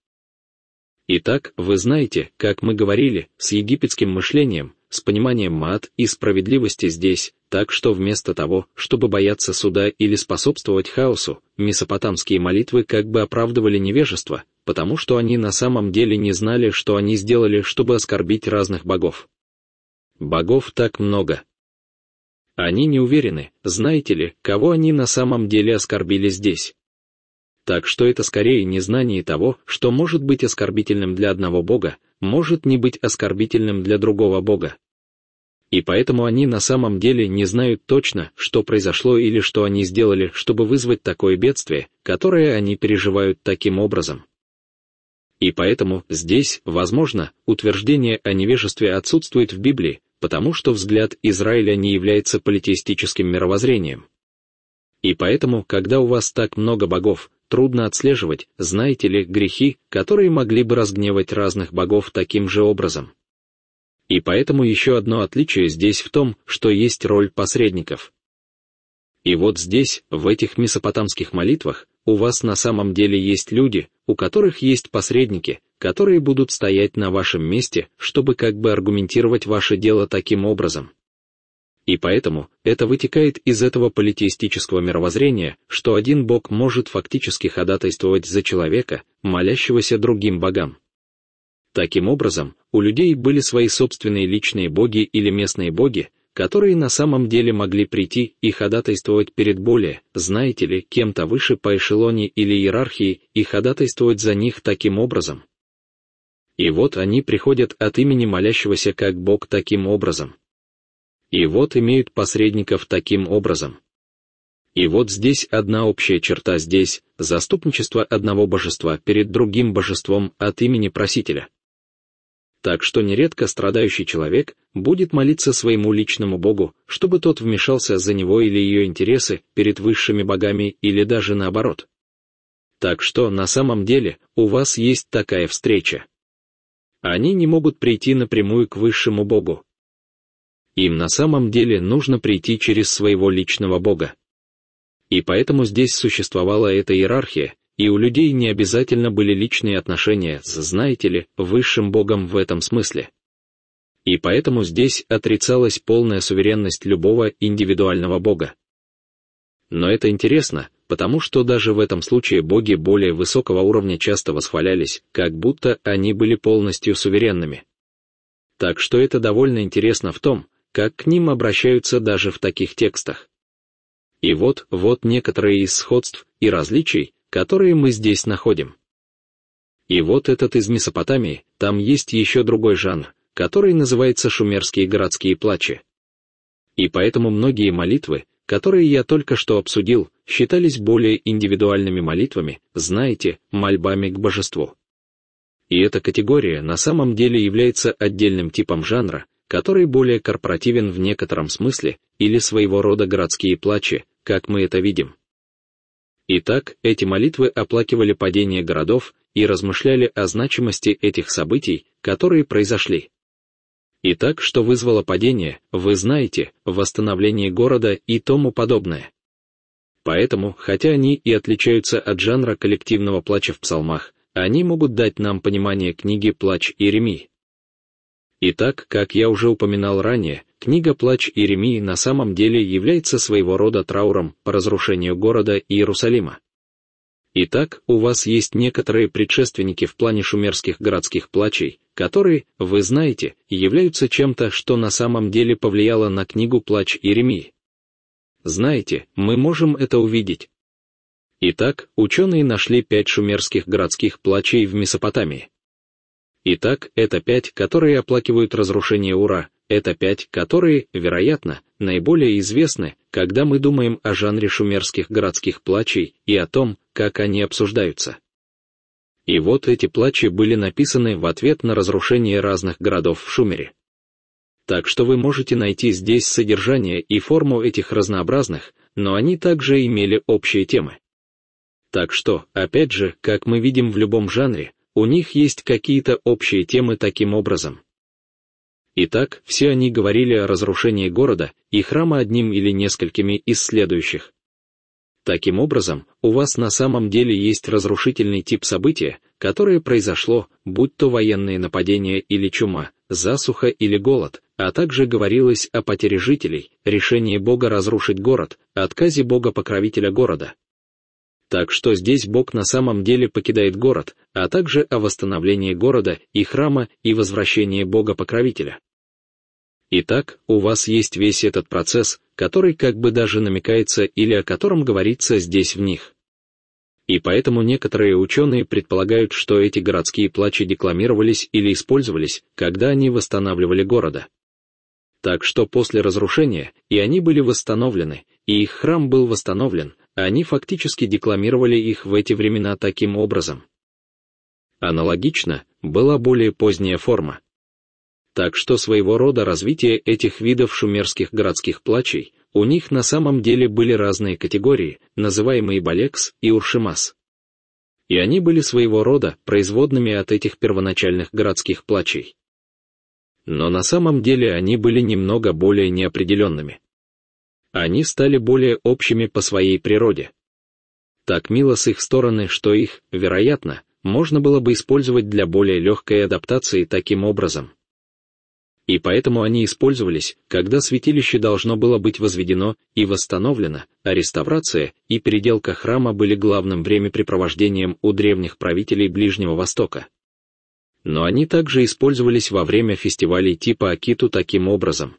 Итак, вы знаете, как мы говорили, с египетским мышлением, с пониманием маат и справедливости здесь, так что вместо того, чтобы бояться суда или способствовать хаосу, месопотамские молитвы как бы оправдывали невежество, потому что они на самом деле не знали, что они сделали, чтобы оскорбить разных богов. Богов так много. Они не уверены, знаете ли, кого они на самом деле оскорбили здесь. Так что это скорее незнание того, что может быть оскорбительным для одного бога, может не быть оскорбительным для другого бога. И поэтому они на самом деле не знают точно, что произошло или что они сделали, чтобы вызвать такое бедствие, которое они переживают таким образом. И поэтому здесь, возможно, утверждение о невежестве отсутствует в Библии, потому что взгляд Израиля не является политеистическим мировоззрением. И поэтому, когда у вас так много богов, трудно отслеживать, знаете ли, грехи, которые могли бы разгневать разных богов таким же образом. И поэтому еще одно отличие здесь в том, что есть роль посредников. И вот здесь, в этих месопотамских молитвах, у вас на самом деле есть люди, у которых есть посредники, которые будут стоять на вашем месте, чтобы как бы аргументировать ваше дело таким образом. И поэтому это вытекает из этого политеистического мировоззрения, что один бог может фактически ходатайствовать за человека, молящегося другим богам. Таким образом, у людей были свои собственные личные боги или местные боги, которые на самом деле могли прийти и ходатайствовать перед более, знаете ли, кем-то выше по эшелоне или иерархии и ходатайствовать за них таким образом. И вот они приходят от имени молящегося как бог таким образом. И вот имеют посредников таким образом. И вот здесь одна общая черта здесь, заступничество одного божества перед другим божеством от имени просителя. Так что нередко страдающий человек будет молиться своему личному богу, чтобы тот вмешался за него или ее интересы перед высшими богами или даже наоборот. Так что на самом деле у вас есть такая встреча. Они не могут прийти напрямую к высшему богу. Им на самом деле нужно прийти через своего личного бога. И поэтому здесь существовала эта иерархия, и у людей не обязательно были личные отношения с, знаете ли, высшим богом в этом смысле. И поэтому здесь отрицалась полная суверенность любого индивидуального бога. Но это интересно, потому что даже в этом случае боги более высокого уровня часто восхвалялись, как будто они были полностью суверенными. Так что это довольно интересно в том, как к ним обращаются даже в таких текстах. И вот некоторые из сходств и различий, которые мы здесь находим. И вот этот из Месопотамии, там есть еще другой жанр, который называется шумерские городские плачи. И поэтому многие молитвы, которые я только что обсудил, считались более индивидуальными молитвами, знаете, мольбами к божеству. И эта категория на самом деле является отдельным типом жанра, который более корпоративен в некотором смысле, или своего рода городские плачи, как мы это видим. Итак, эти молитвы оплакивали падение городов и размышляли о значимости этих событий, которые произошли. Итак, что вызвало падение, вы знаете, восстановление города и тому подобное. Поэтому, хотя они и отличаются от жанра коллективного плача в псалмах, они могут дать нам понимание книги «Плач Иеремии». Итак, как я уже упоминал ранее, книга «Плач Иеремии» на самом деле является своего рода трауром по разрушению города Иерусалима. Итак, у вас есть некоторые предшественники в плане шумерских городских плачей, которые, вы знаете, являются чем-то, что на самом деле повлияло на книгу «Плач Иеремии». Знаете, мы можем это увидеть. Итак, ученые нашли 5 шумерских городских плачей в Месопотамии. Итак, это 5, которые оплакивают разрушение Ура, это 5, которые, вероятно, наиболее известны, когда мы думаем о жанре шумерских городских плачей и о том, как они обсуждаются. И вот эти плачи были написаны в ответ на разрушение разных городов в Шумере. Так что вы можете найти здесь содержание и форму этих разнообразных, но они также имели общие темы. Так что, опять же, как мы видим в любом жанре, у них есть какие-то общие темы таким образом. Итак, все они говорили о разрушении города и храма одним или несколькими из следующих. Таким образом, у вас на самом деле есть разрушительный тип события, которое произошло, будь то военные нападения или чума, засуха или голод, а также говорилось о потере жителей, решении Бога разрушить город, отказе Бога-покровителя города. Так что здесь Бог на самом деле покидает город, а также о восстановлении города и храма и возвращении Бога-покровителя. Итак, у вас есть весь этот процесс, который как бы даже намекается или о котором говорится здесь в них. И поэтому некоторые ученые предполагают, что эти городские плачи декламировались или использовались, когда они восстанавливали города. Так что после разрушения, и они были восстановлены, и их храм был восстановлен, они фактически декламировали их в эти времена таким образом. Аналогично, была более поздняя форма. Так что своего рода развитие этих видов шумерских городских плачей, у них на самом деле были разные категории, называемые Балекс и Уршимас. И они были своего рода производными от этих первоначальных городских плачей. Но на самом деле они были немного более неопределенными. Они стали более общими по своей природе. Так мило с их стороны, что их, вероятно, можно было бы использовать для более легкой адаптации таким образом. И поэтому они использовались, когда святилище должно было быть возведено и восстановлено, а реставрация и переделка храма были главным времяпрепровождением у древних правителей Ближнего Востока. Но они также использовались во время фестивалей типа Акиту таким образом.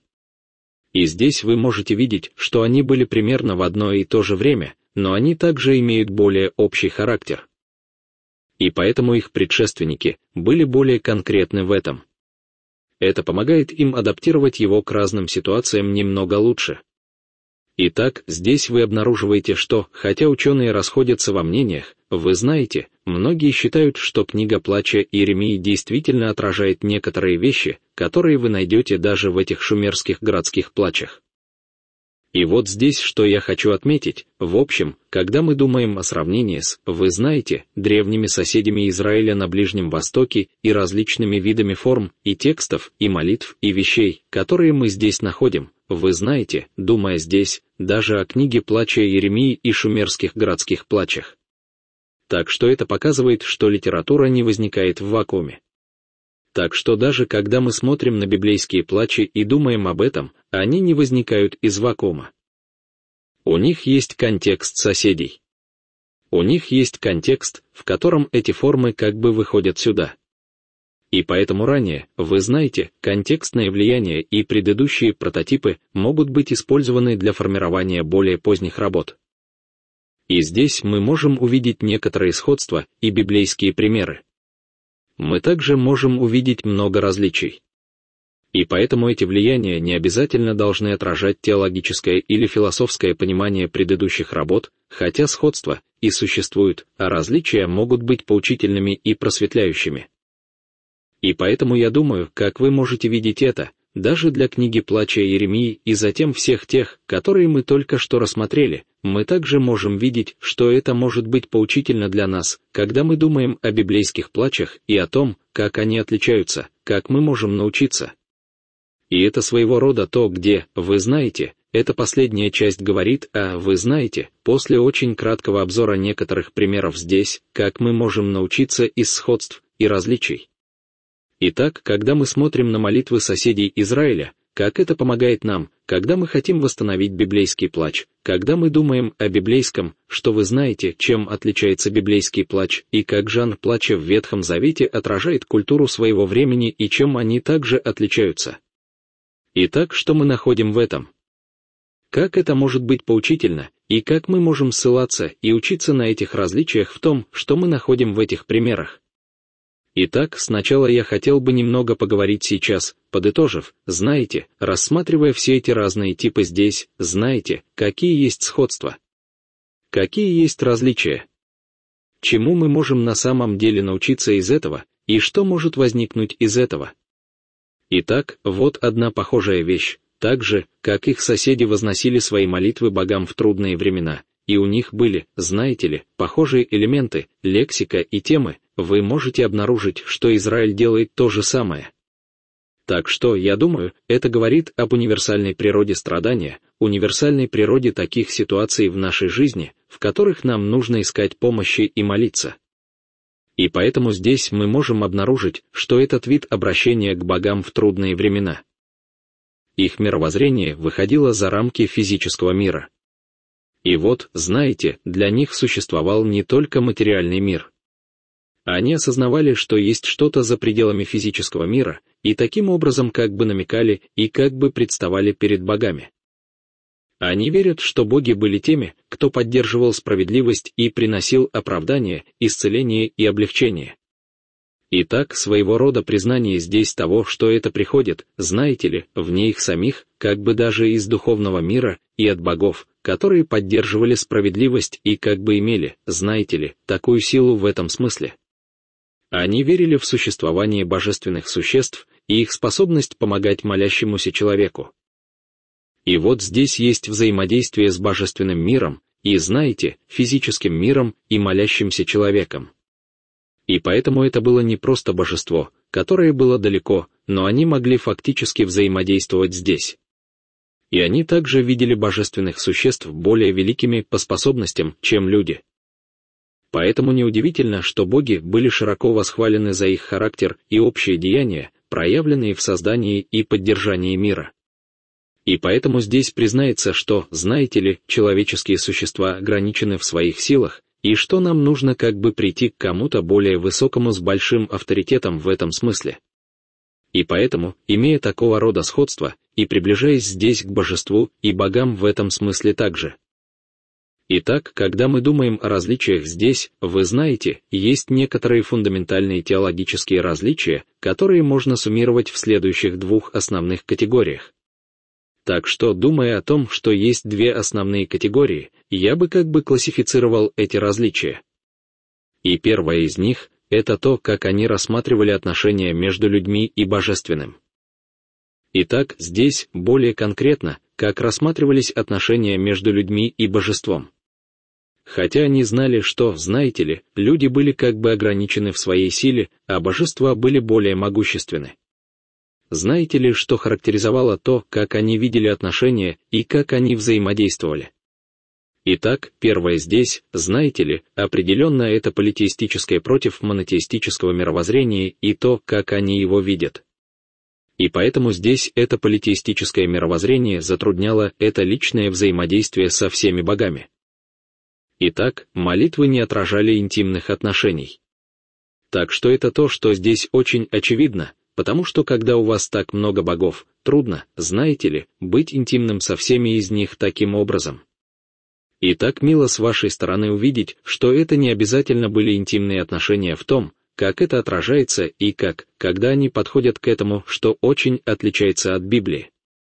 И здесь вы можете видеть, что они были примерно в одно и то же время, но они также имеют более общий характер. И поэтому их предшественники были более конкретны в этом. Это помогает им адаптировать его к разным ситуациям немного лучше. Итак, здесь вы обнаруживаете, что, хотя ученые расходятся во мнениях, вы знаете, многие считают, что книга Плача Иеремии действительно отражает некоторые вещи, которые вы найдете даже в этих шумерских городских плачах. И вот здесь что я хочу отметить, в общем, когда мы думаем о сравнении с, вы знаете, древними соседями Израиля на Ближнем Востоке и различными видами форм, и текстов, и молитв, и вещей, которые мы здесь находим, вы знаете, думая здесь, даже о книге Плача Иеремии и шумерских городских плачах. Так что это показывает, что литература не возникает в вакууме. Так что даже когда мы смотрим на библейские плачи и думаем об этом, они не возникают из вакуума. У них есть контекст соседей. У них есть контекст, в котором эти формы как бы выходят сюда. И поэтому ранее, вы знаете, контекстное влияние и предыдущие прототипы могут быть использованы для формирования более поздних работ. И здесь мы можем увидеть некоторые сходства и библейские примеры. Мы также можем увидеть много различий. И поэтому эти влияния не обязательно должны отражать теологическое или философское понимание предыдущих работ, хотя сходства и существуют, а различия могут быть поучительными и просветляющими. И поэтому я думаю, как вы можете видеть это, даже для книги Плача Иеремии и затем всех тех, которые мы только что рассмотрели, мы также можем видеть, что это может быть поучительно для нас, когда мы думаем о библейских плачах и о том, как они отличаются, как мы можем научиться. И это своего рода то, где, вы знаете, эта последняя часть говорит о, вы знаете, после очень краткого обзора некоторых примеров здесь, как мы можем научиться из сходств и различий. Итак, когда мы смотрим на молитвы соседей Израиля, как это помогает нам, когда мы хотим восстановить библейский плач, когда мы думаем о библейском, что вы знаете, чем отличается библейский плач и как жанр плача в Ветхом Завете отражает культуру своего времени и чем они также отличаются. Итак, что мы находим в этом? Как это может быть поучительно, и как мы можем ссылаться и учиться на этих различиях в том, что мы находим в этих примерах? Итак, сначала я хотел бы немного поговорить сейчас, подытожив, знаете, рассматривая все эти разные типы здесь, знаете, какие есть сходства, какие есть различия, чему мы можем на самом деле научиться из этого, и что может возникнуть из этого. Итак, вот одна похожая вещь, так же, как их соседи возносили свои молитвы богам в трудные времена, и у них были, знаете ли, похожие элементы, лексика и темы, вы можете обнаружить, что Израиль делает то же самое. Так что, я думаю, это говорит об универсальной природе страдания, универсальной природе таких ситуаций в нашей жизни, в которых нам нужно искать помощи и молиться. И поэтому здесь мы можем обнаружить, что этот вид обращения к богам в трудные времена. Их мировоззрение выходило за рамки физического мира. И вот, знаете, для них существовал не только материальный мир. Они осознавали, что есть что-то за пределами физического мира, и таким образом как бы намекали и как бы представали перед богами. Они верят, что боги были теми, кто поддерживал справедливость и приносил оправдание, исцеление и облегчение. Итак, своего рода признание здесь того, что это приходит, знаете ли, вне их самих, как бы даже из духовного мира и от богов, которые поддерживали справедливость и как бы имели, знаете ли, такую силу в этом смысле. Они верили в существование божественных существ и их способность помогать молящемуся человеку. И вот здесь есть взаимодействие с божественным миром и, знаете, физическим миром и молящимся человеком. И поэтому это было не просто божество, которое было далеко, но они могли фактически взаимодействовать здесь. И они также видели божественных существ более великими по способностям, чем люди. Поэтому неудивительно, что боги были широко восхвалены за их характер и общие деяния, проявленные в создании и поддержании мира. И поэтому здесь признается, что, знаете ли, человеческие существа ограничены в своих силах, и что нам нужно как бы прийти к кому-то более высокому с большим авторитетом в этом смысле. И поэтому, имея такого рода сходство, и приближаясь здесь к божеству и богам в этом смысле также. Итак, когда мы думаем о различиях здесь, вы знаете, есть некоторые фундаментальные теологические различия, которые можно суммировать в следующих двух основных категориях. Так что, думая о том, что есть две основные категории, я бы как бы классифицировал эти различия. И первая из них — это то, как они рассматривали отношения между людьми и божественным. Итак, здесь, более конкретно, как рассматривались отношения между людьми и божеством. Хотя они знали, что, знаете ли, люди были как бы ограничены в своей силе, а божества были более могущественны. Знаете ли, что характеризовало то, как они видели отношения и как они взаимодействовали? Итак, первое здесь, знаете ли, определенно это политеистическое против монотеистического мировоззрения и то, как они его видят. И поэтому здесь это политеистическое мировоззрение затрудняло это личное взаимодействие со всеми богами. Итак, молитвы не отражали интимных отношений. Так что это то, что здесь очень очевидно, потому что когда у вас так много богов, трудно, знаете ли, быть интимным со всеми из них таким образом. И так мило с вашей стороны увидеть, что это не обязательно были интимные отношения в том, как это отражается и как, когда они подходят к этому, что очень отличается от Библии.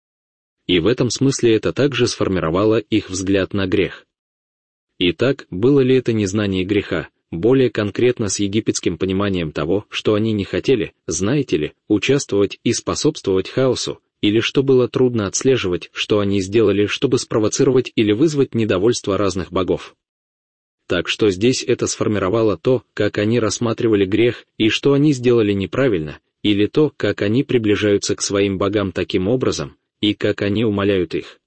И в этом смысле это также сформировало их взгляд на грех. Итак, было ли это незнание греха, более конкретно с египетским пониманием того, что они не хотели, знаете ли, участвовать и способствовать хаосу, или что было трудно отслеживать, что они сделали, чтобы спровоцировать или вызвать недовольство разных богов. Так что здесь это сформировало то, как они рассматривали грех и что они сделали неправильно, или то, как они приближаются к своим богам таким образом, и как они умоляют их.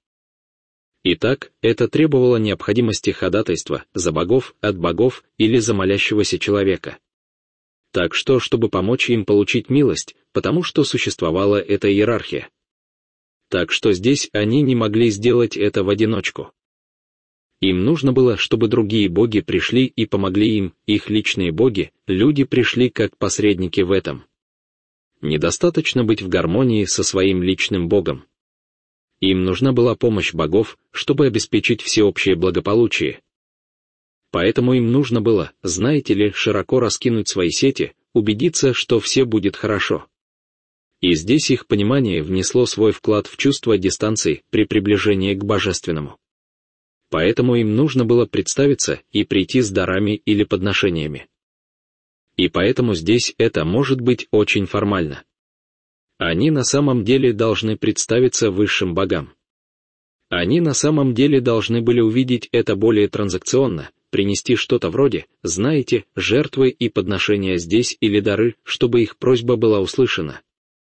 Итак, это требовало необходимости ходатайства за богов, от богов или за молящегося человека. Так что, чтобы помочь им получить милость, потому что существовала эта иерархия. Так что здесь они не могли сделать это в одиночку. Им нужно было, чтобы другие боги пришли и помогли им, их личные боги, люди пришли как посредники в этом. Недостаточно быть в гармонии со своим личным богом. Им нужна была помощь богов, чтобы обеспечить всеобщее благополучие. Поэтому им нужно было, знаете ли, широко раскинуть свои сети, убедиться, что все будет хорошо. И здесь их понимание внесло свой вклад в чувство дистанции при приближении к Божественному. Поэтому им нужно было представиться и прийти с дарами или подношениями. И поэтому здесь это может быть очень формально. Они на самом деле должны представиться высшим богам. Они на самом деле должны были увидеть это более транзакционно, принести что-то вроде, знаете, жертвы и подношения здесь или дары, чтобы их просьба была услышана.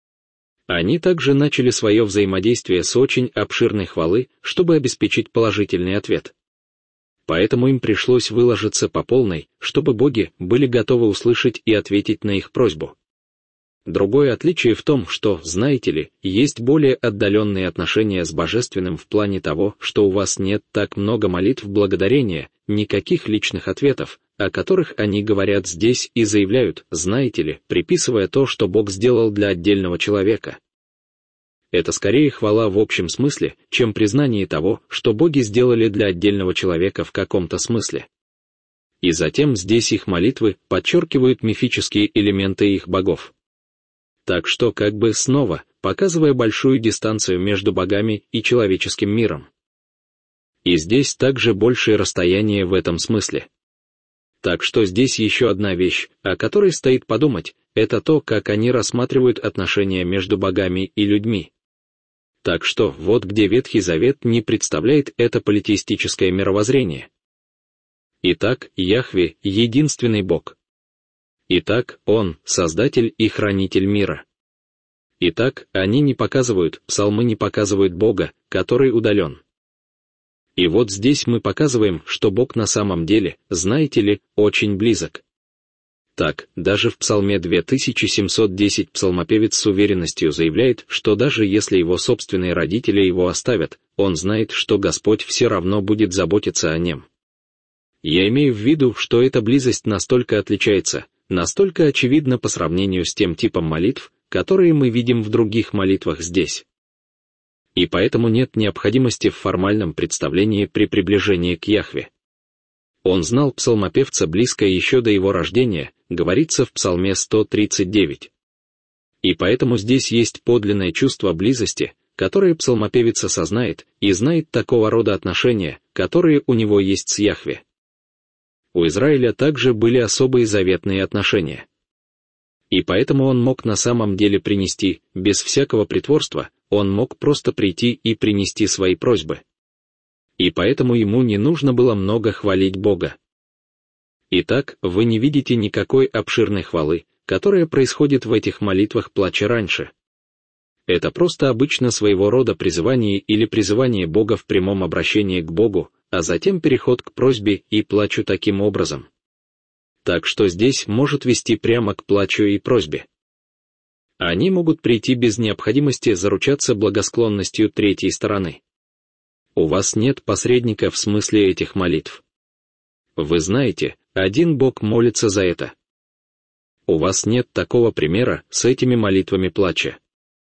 Они также начали свое взаимодействие с очень обширной хвалы, чтобы обеспечить положительный ответ. Поэтому им пришлось выложиться по полной, чтобы боги были готовы услышать и ответить на их просьбу. Другое отличие в том, что, знаете ли, есть более отдаленные отношения с Божественным в плане того, что у вас нет так много молитв благодарения, никаких личных ответов, о которых они говорят здесь и заявляют, знаете ли, приписывая то, что Бог сделал для отдельного человека. Это скорее хвала в общем смысле, чем признание того, что боги сделали для отдельного человека в каком-то смысле. И затем здесь их молитвы подчеркивают мифические элементы их богов. Так что как бы снова, показывая большую дистанцию между богами и человеческим миром. И здесь также большее расстояние в этом смысле. Так что здесь еще одна вещь, о которой стоит подумать, это то, как они рассматривают отношения между богами и людьми. Так что вот где Ветхий Завет не представляет это политеистическое мировоззрение. Итак, Яхве — единственный Бог. Итак, Он — Создатель и Хранитель мира. Итак, они не показывают, псалмы не показывают Бога, который удален. И вот здесь мы показываем, что Бог на самом деле, знаете ли, очень близок. Так, даже в Псалме 2710 псалмопевец с уверенностью заявляет, что даже если его собственные родители его оставят, он знает, что Господь все равно будет заботиться о нем. Я имею в виду, что эта близость настолько отличается, настолько очевидна по сравнению с тем типом молитв, которые мы видим в других молитвах здесь. И поэтому нет необходимости в формальном представлении при приближении к Яхве. Он знал псалмопевца близко еще до его рождения, говорится в Псалме 139. И поэтому здесь есть подлинное чувство близости, которое псалмопевец осознает и знает такого рода отношения, которые у него есть с Яхве. У Израиля также были особые заветные отношения. И поэтому он мог на самом деле принести, без всякого притворства, он мог просто прийти и принести свои просьбы. И поэтому ему не нужно было много хвалить Бога. Итак, вы не видите никакой обширной хвалы, которая происходит в этих молитвах плача раньше. Это просто обычно своего рода призывание или призывание Бога в прямом обращении к Богу, а затем переход к просьбе и плачу таким образом. Так что здесь может вести прямо к плачу и просьбе. Они могут прийти без необходимости заручаться благосклонностью третьей стороны. У вас нет посредника в смысле этих молитв. Вы знаете, один Бог молится за это. У вас нет такого примера с этими молитвами плача.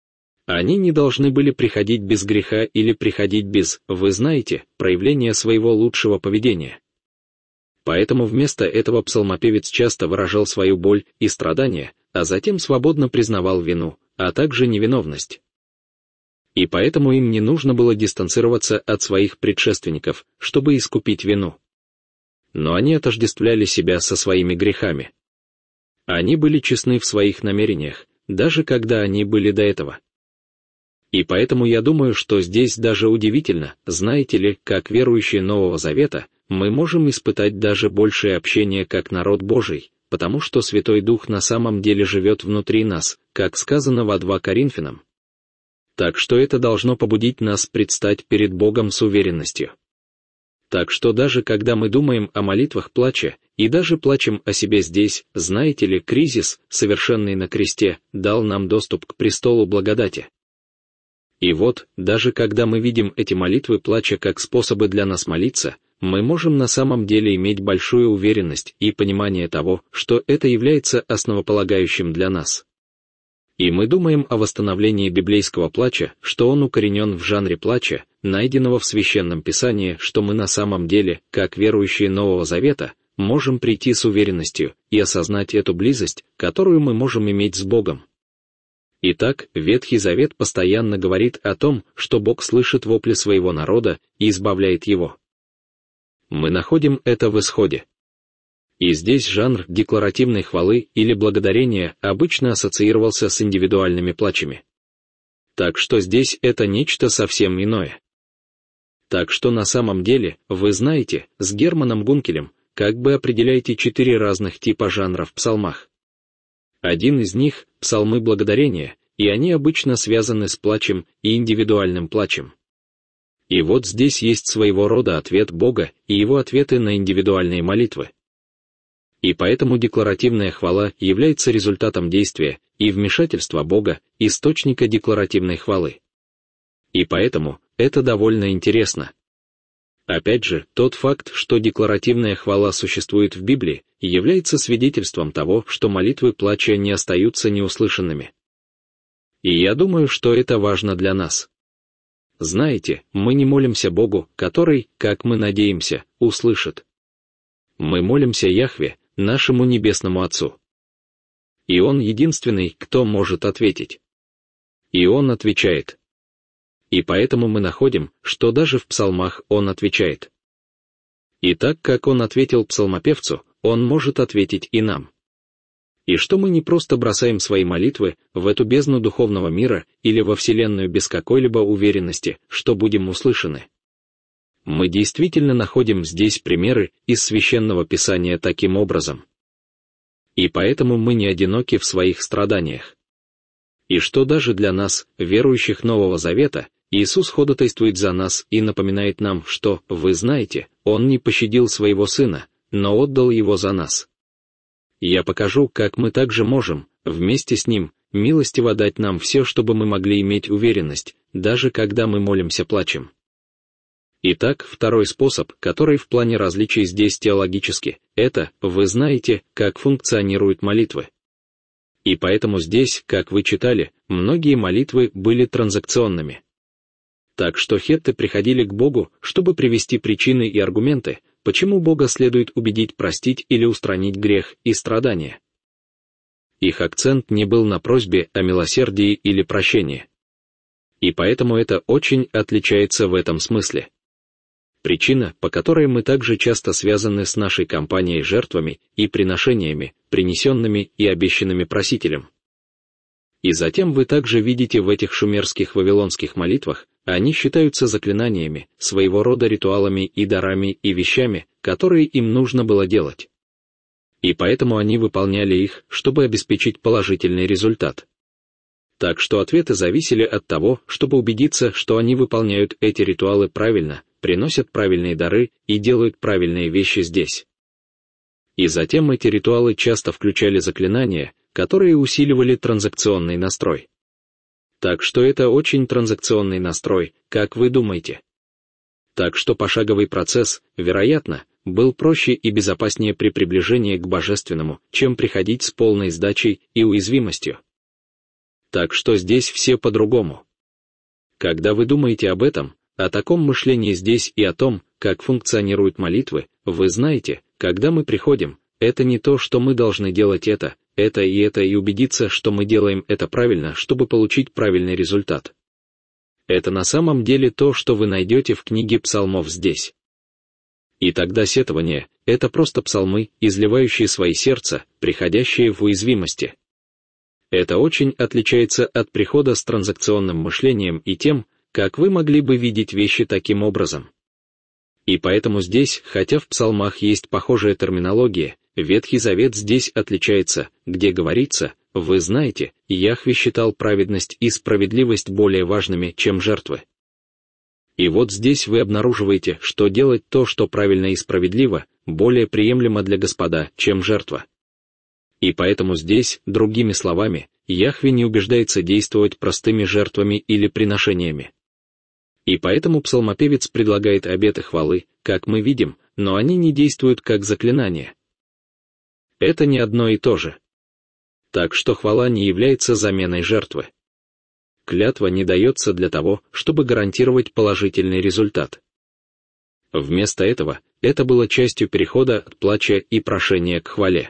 Они не должны были приходить без греха или приходить без, вы знаете, проявления своего лучшего поведения. Поэтому вместо этого псалмопевец часто выражал свою боль и страдания, а затем свободно признавал вину, а также невиновность. И поэтому им не нужно было дистанцироваться от своих предшественников, чтобы искупить вину. Но они отождествляли себя со своими грехами. Они были честны в своих намерениях, даже когда они были до этого. И поэтому я думаю, что здесь даже удивительно, знаете ли, как верующие Нового Завета, мы можем испытать даже большее общение как народ Божий, потому что Святой Дух на самом деле живет внутри нас, как сказано во 2 Коринфянам. Так что это должно побудить нас предстать перед Богом с уверенностью. Так что даже когда мы думаем о молитвах плача, и даже плачем о себе здесь, знаете ли, кризис, совершенный на кресте, дал нам доступ к престолу благодати. И вот, даже когда мы видим эти молитвы плача как способы для нас молиться, мы можем на самом деле иметь большую уверенность и понимание того, что это является основополагающим для нас. И мы думаем о восстановлении библейского плача, что он укоренен в жанре плача, найденного в Священном Писании, что мы на самом деле, как верующие Нового Завета, можем прийти с уверенностью и осознать эту близость, которую мы можем иметь с Богом. Итак, Ветхий Завет постоянно говорит о том, что Бог слышит вопли своего народа и избавляет его. Мы находим это в Исходе. И здесь жанр декларативной хвалы или благодарения обычно ассоциировался с индивидуальными плачами. Так что здесь это нечто совсем иное. Так что на самом деле, вы знаете, с Германом Гункелем, как бы определяете 4 разных типа жанра в псалмах. Один из них — псалмы благодарения, и они обычно связаны с плачем и индивидуальным плачем. И вот здесь есть своего рода ответ Бога и его ответы на индивидуальные молитвы. И поэтому декларативная хвала является результатом действия и вмешательства Бога, источника декларативной хвалы. И поэтому это довольно интересно. Опять же, тот факт, что декларативная хвала существует в Библии, является свидетельством того, что молитвы плача не остаются неуслышанными. И я думаю, что это важно для нас. Знаете, мы не молимся Богу, который, как мы надеемся, услышит. Мы молимся Яхве, нашему Небесному Отцу. И Он единственный, кто может ответить. И Он отвечает. И поэтому мы находим, что даже в псалмах Он отвечает. И так как Он ответил псалмопевцу, Он может ответить и нам. И что мы не просто бросаем свои молитвы в эту бездну духовного мира или во Вселенную без какой-либо уверенности, что будем услышаны. Мы действительно находим здесь примеры из Священного Писания таким образом. И поэтому мы не одиноки в своих страданиях. И что даже для нас, верующих Нового Завета, Иисус ходатайствует за нас и напоминает нам, что, вы знаете, Он не пощадил Своего Сына, но отдал Его за нас. Я покажу, как мы также можем, вместе с Ним, милостиво дать нам все, чтобы мы могли иметь уверенность, даже когда мы молимся плачем. Итак, второй способ, который в плане различий здесь теологически, это, вы знаете, как функционируют молитвы. И поэтому здесь, как вы читали, многие молитвы были транзакционными. Так что хетты приходили к Богу, чтобы привести причины и аргументы, почему Бога следует убедить простить или устранить грех и страдания. Их акцент не был на просьбе о милосердии или прощении. И поэтому это очень отличается в этом смысле. Причина, по которой мы также часто связаны с нашей компанией жертвами и приношениями, принесенными и обещанными просителем. И затем вы также видите в этих шумерских вавилонских молитвах, они считаются заклинаниями, своего рода ритуалами и дарами и вещами, которые им нужно было делать. И поэтому они выполняли их, чтобы обеспечить положительный результат. Так что ответы зависели от того, чтобы убедиться, что они выполняют эти ритуалы правильно, приносят правильные дары и делают правильные вещи здесь. И затем эти ритуалы часто включали заклинания, которые усиливали транзакционный настрой. Так что это очень транзакционный настрой, как вы думаете. Так что пошаговый процесс, вероятно, был проще и безопаснее при приближении к Божественному, чем приходить с полной сдачей и уязвимостью. Так что здесь все по-другому. Когда вы думаете об этом, о таком мышлении здесь и о том, как функционируют молитвы, вы знаете, когда мы приходим, это не то, что мы должны делать это и убедиться, что мы делаем это правильно, чтобы получить правильный результат. Это на самом деле то, что вы найдете в книге псалмов здесь. И тогда сетование — это просто псалмы, изливающие свои сердца, приходящие в уязвимости. Это очень отличается от прихода с транзакционным мышлением и тем, как вы могли бы видеть вещи таким образом. И поэтому здесь, хотя в псалмах есть похожая терминология, Ветхий Завет здесь отличается, где говорится, вы знаете, Яхве считал праведность и справедливость более важными, чем жертвы. И вот здесь вы обнаруживаете, что делать то, что правильно и справедливо, более приемлемо для Господа, чем жертва. И поэтому здесь, другими словами, Яхве не убеждается действовать простыми жертвами или приношениями. И поэтому псалмопевец предлагает обеты хвалы, как мы видим, но они не действуют как заклинания. Это не одно и то же. Так что хвала не является заменой жертвы. Клятва не дается для того, чтобы гарантировать положительный результат. Вместо этого, это было частью перехода от плача и прошения к хвале.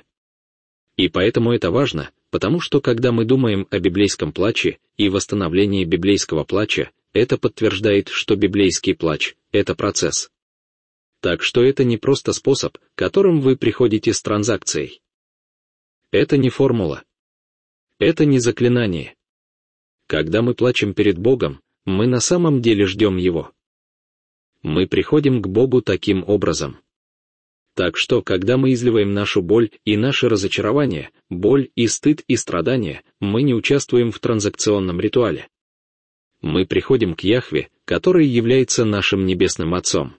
И поэтому это важно, потому что когда мы думаем о библейском плаче и восстановлении библейского плача, это подтверждает, что библейский плач — это процесс. Так что это не просто способ, которым вы приходите с транзакцией. Это не формула. Это не заклинание. Когда мы плачем перед Богом, мы на самом деле ждем Его. Мы приходим к Богу таким образом. Так что, когда мы изливаем нашу боль и наши разочарования, боль и стыд и страдания, мы не участвуем в транзакционном ритуале. Мы приходим к Яхве, который является нашим Небесным Отцом.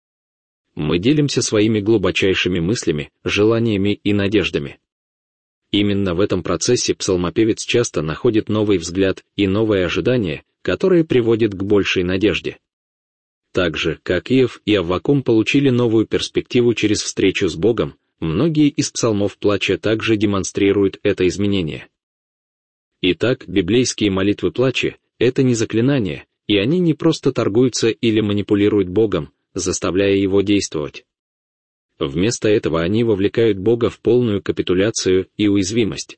Мы делимся своими глубочайшими мыслями, желаниями и надеждами. Именно в этом процессе псалмопевец часто находит новый взгляд и новое ожидание, которое приводит к большей надежде. Так же, как Иов и Аввакум получили новую перспективу через встречу с Богом, многие из псалмов плача также демонстрируют это изменение. Итак, библейские молитвы плача — это не заклинания, и они не просто торгуются или манипулируют Богом, заставляя Его действовать. Вместо этого они вовлекают Бога в полную капитуляцию и уязвимость.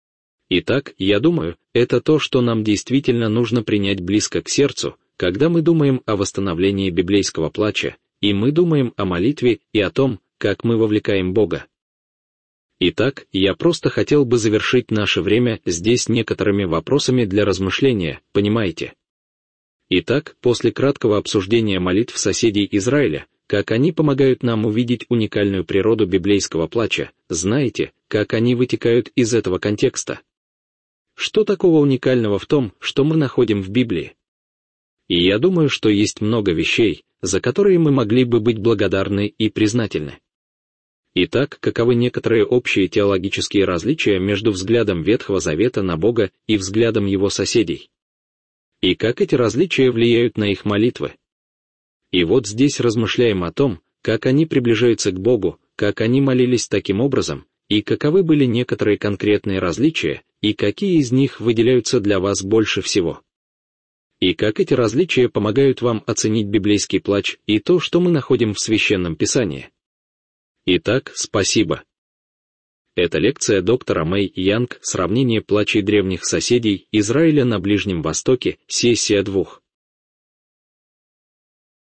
Итак, я думаю, это то, что нам действительно нужно принять близко к сердцу, когда мы думаем о восстановлении библейского плача, и мы думаем о молитве и о том, как мы вовлекаем Бога. Итак, я просто хотел бы завершить наше время здесь некоторыми вопросами для размышления, понимаете? Итак, после краткого обсуждения молитв соседей Израиля, как они помогают нам увидеть уникальную природу библейского плача, знаете, как они вытекают из этого контекста? Что такого уникального в том, что мы находим в Библии? И я думаю, что есть много вещей, за которые мы могли бы быть благодарны и признательны. Итак, каковы некоторые общие теологические различия между взглядом Ветхого Завета на Бога и взглядом его соседей? И как эти различия влияют на их молитвы? И вот здесь размышляем о том, как они приближаются к Богу, как они молились таким образом, и каковы были некоторые конкретные различия, и какие из них выделяются для вас больше всего. И как эти различия помогают вам оценить библейский плач и то, что мы находим в Священном Писании. Итак, спасибо. Это лекция доктора Мэй Янг «Сравнение плачей древних соседей Израиля на Ближнем Востоке», сессия 2.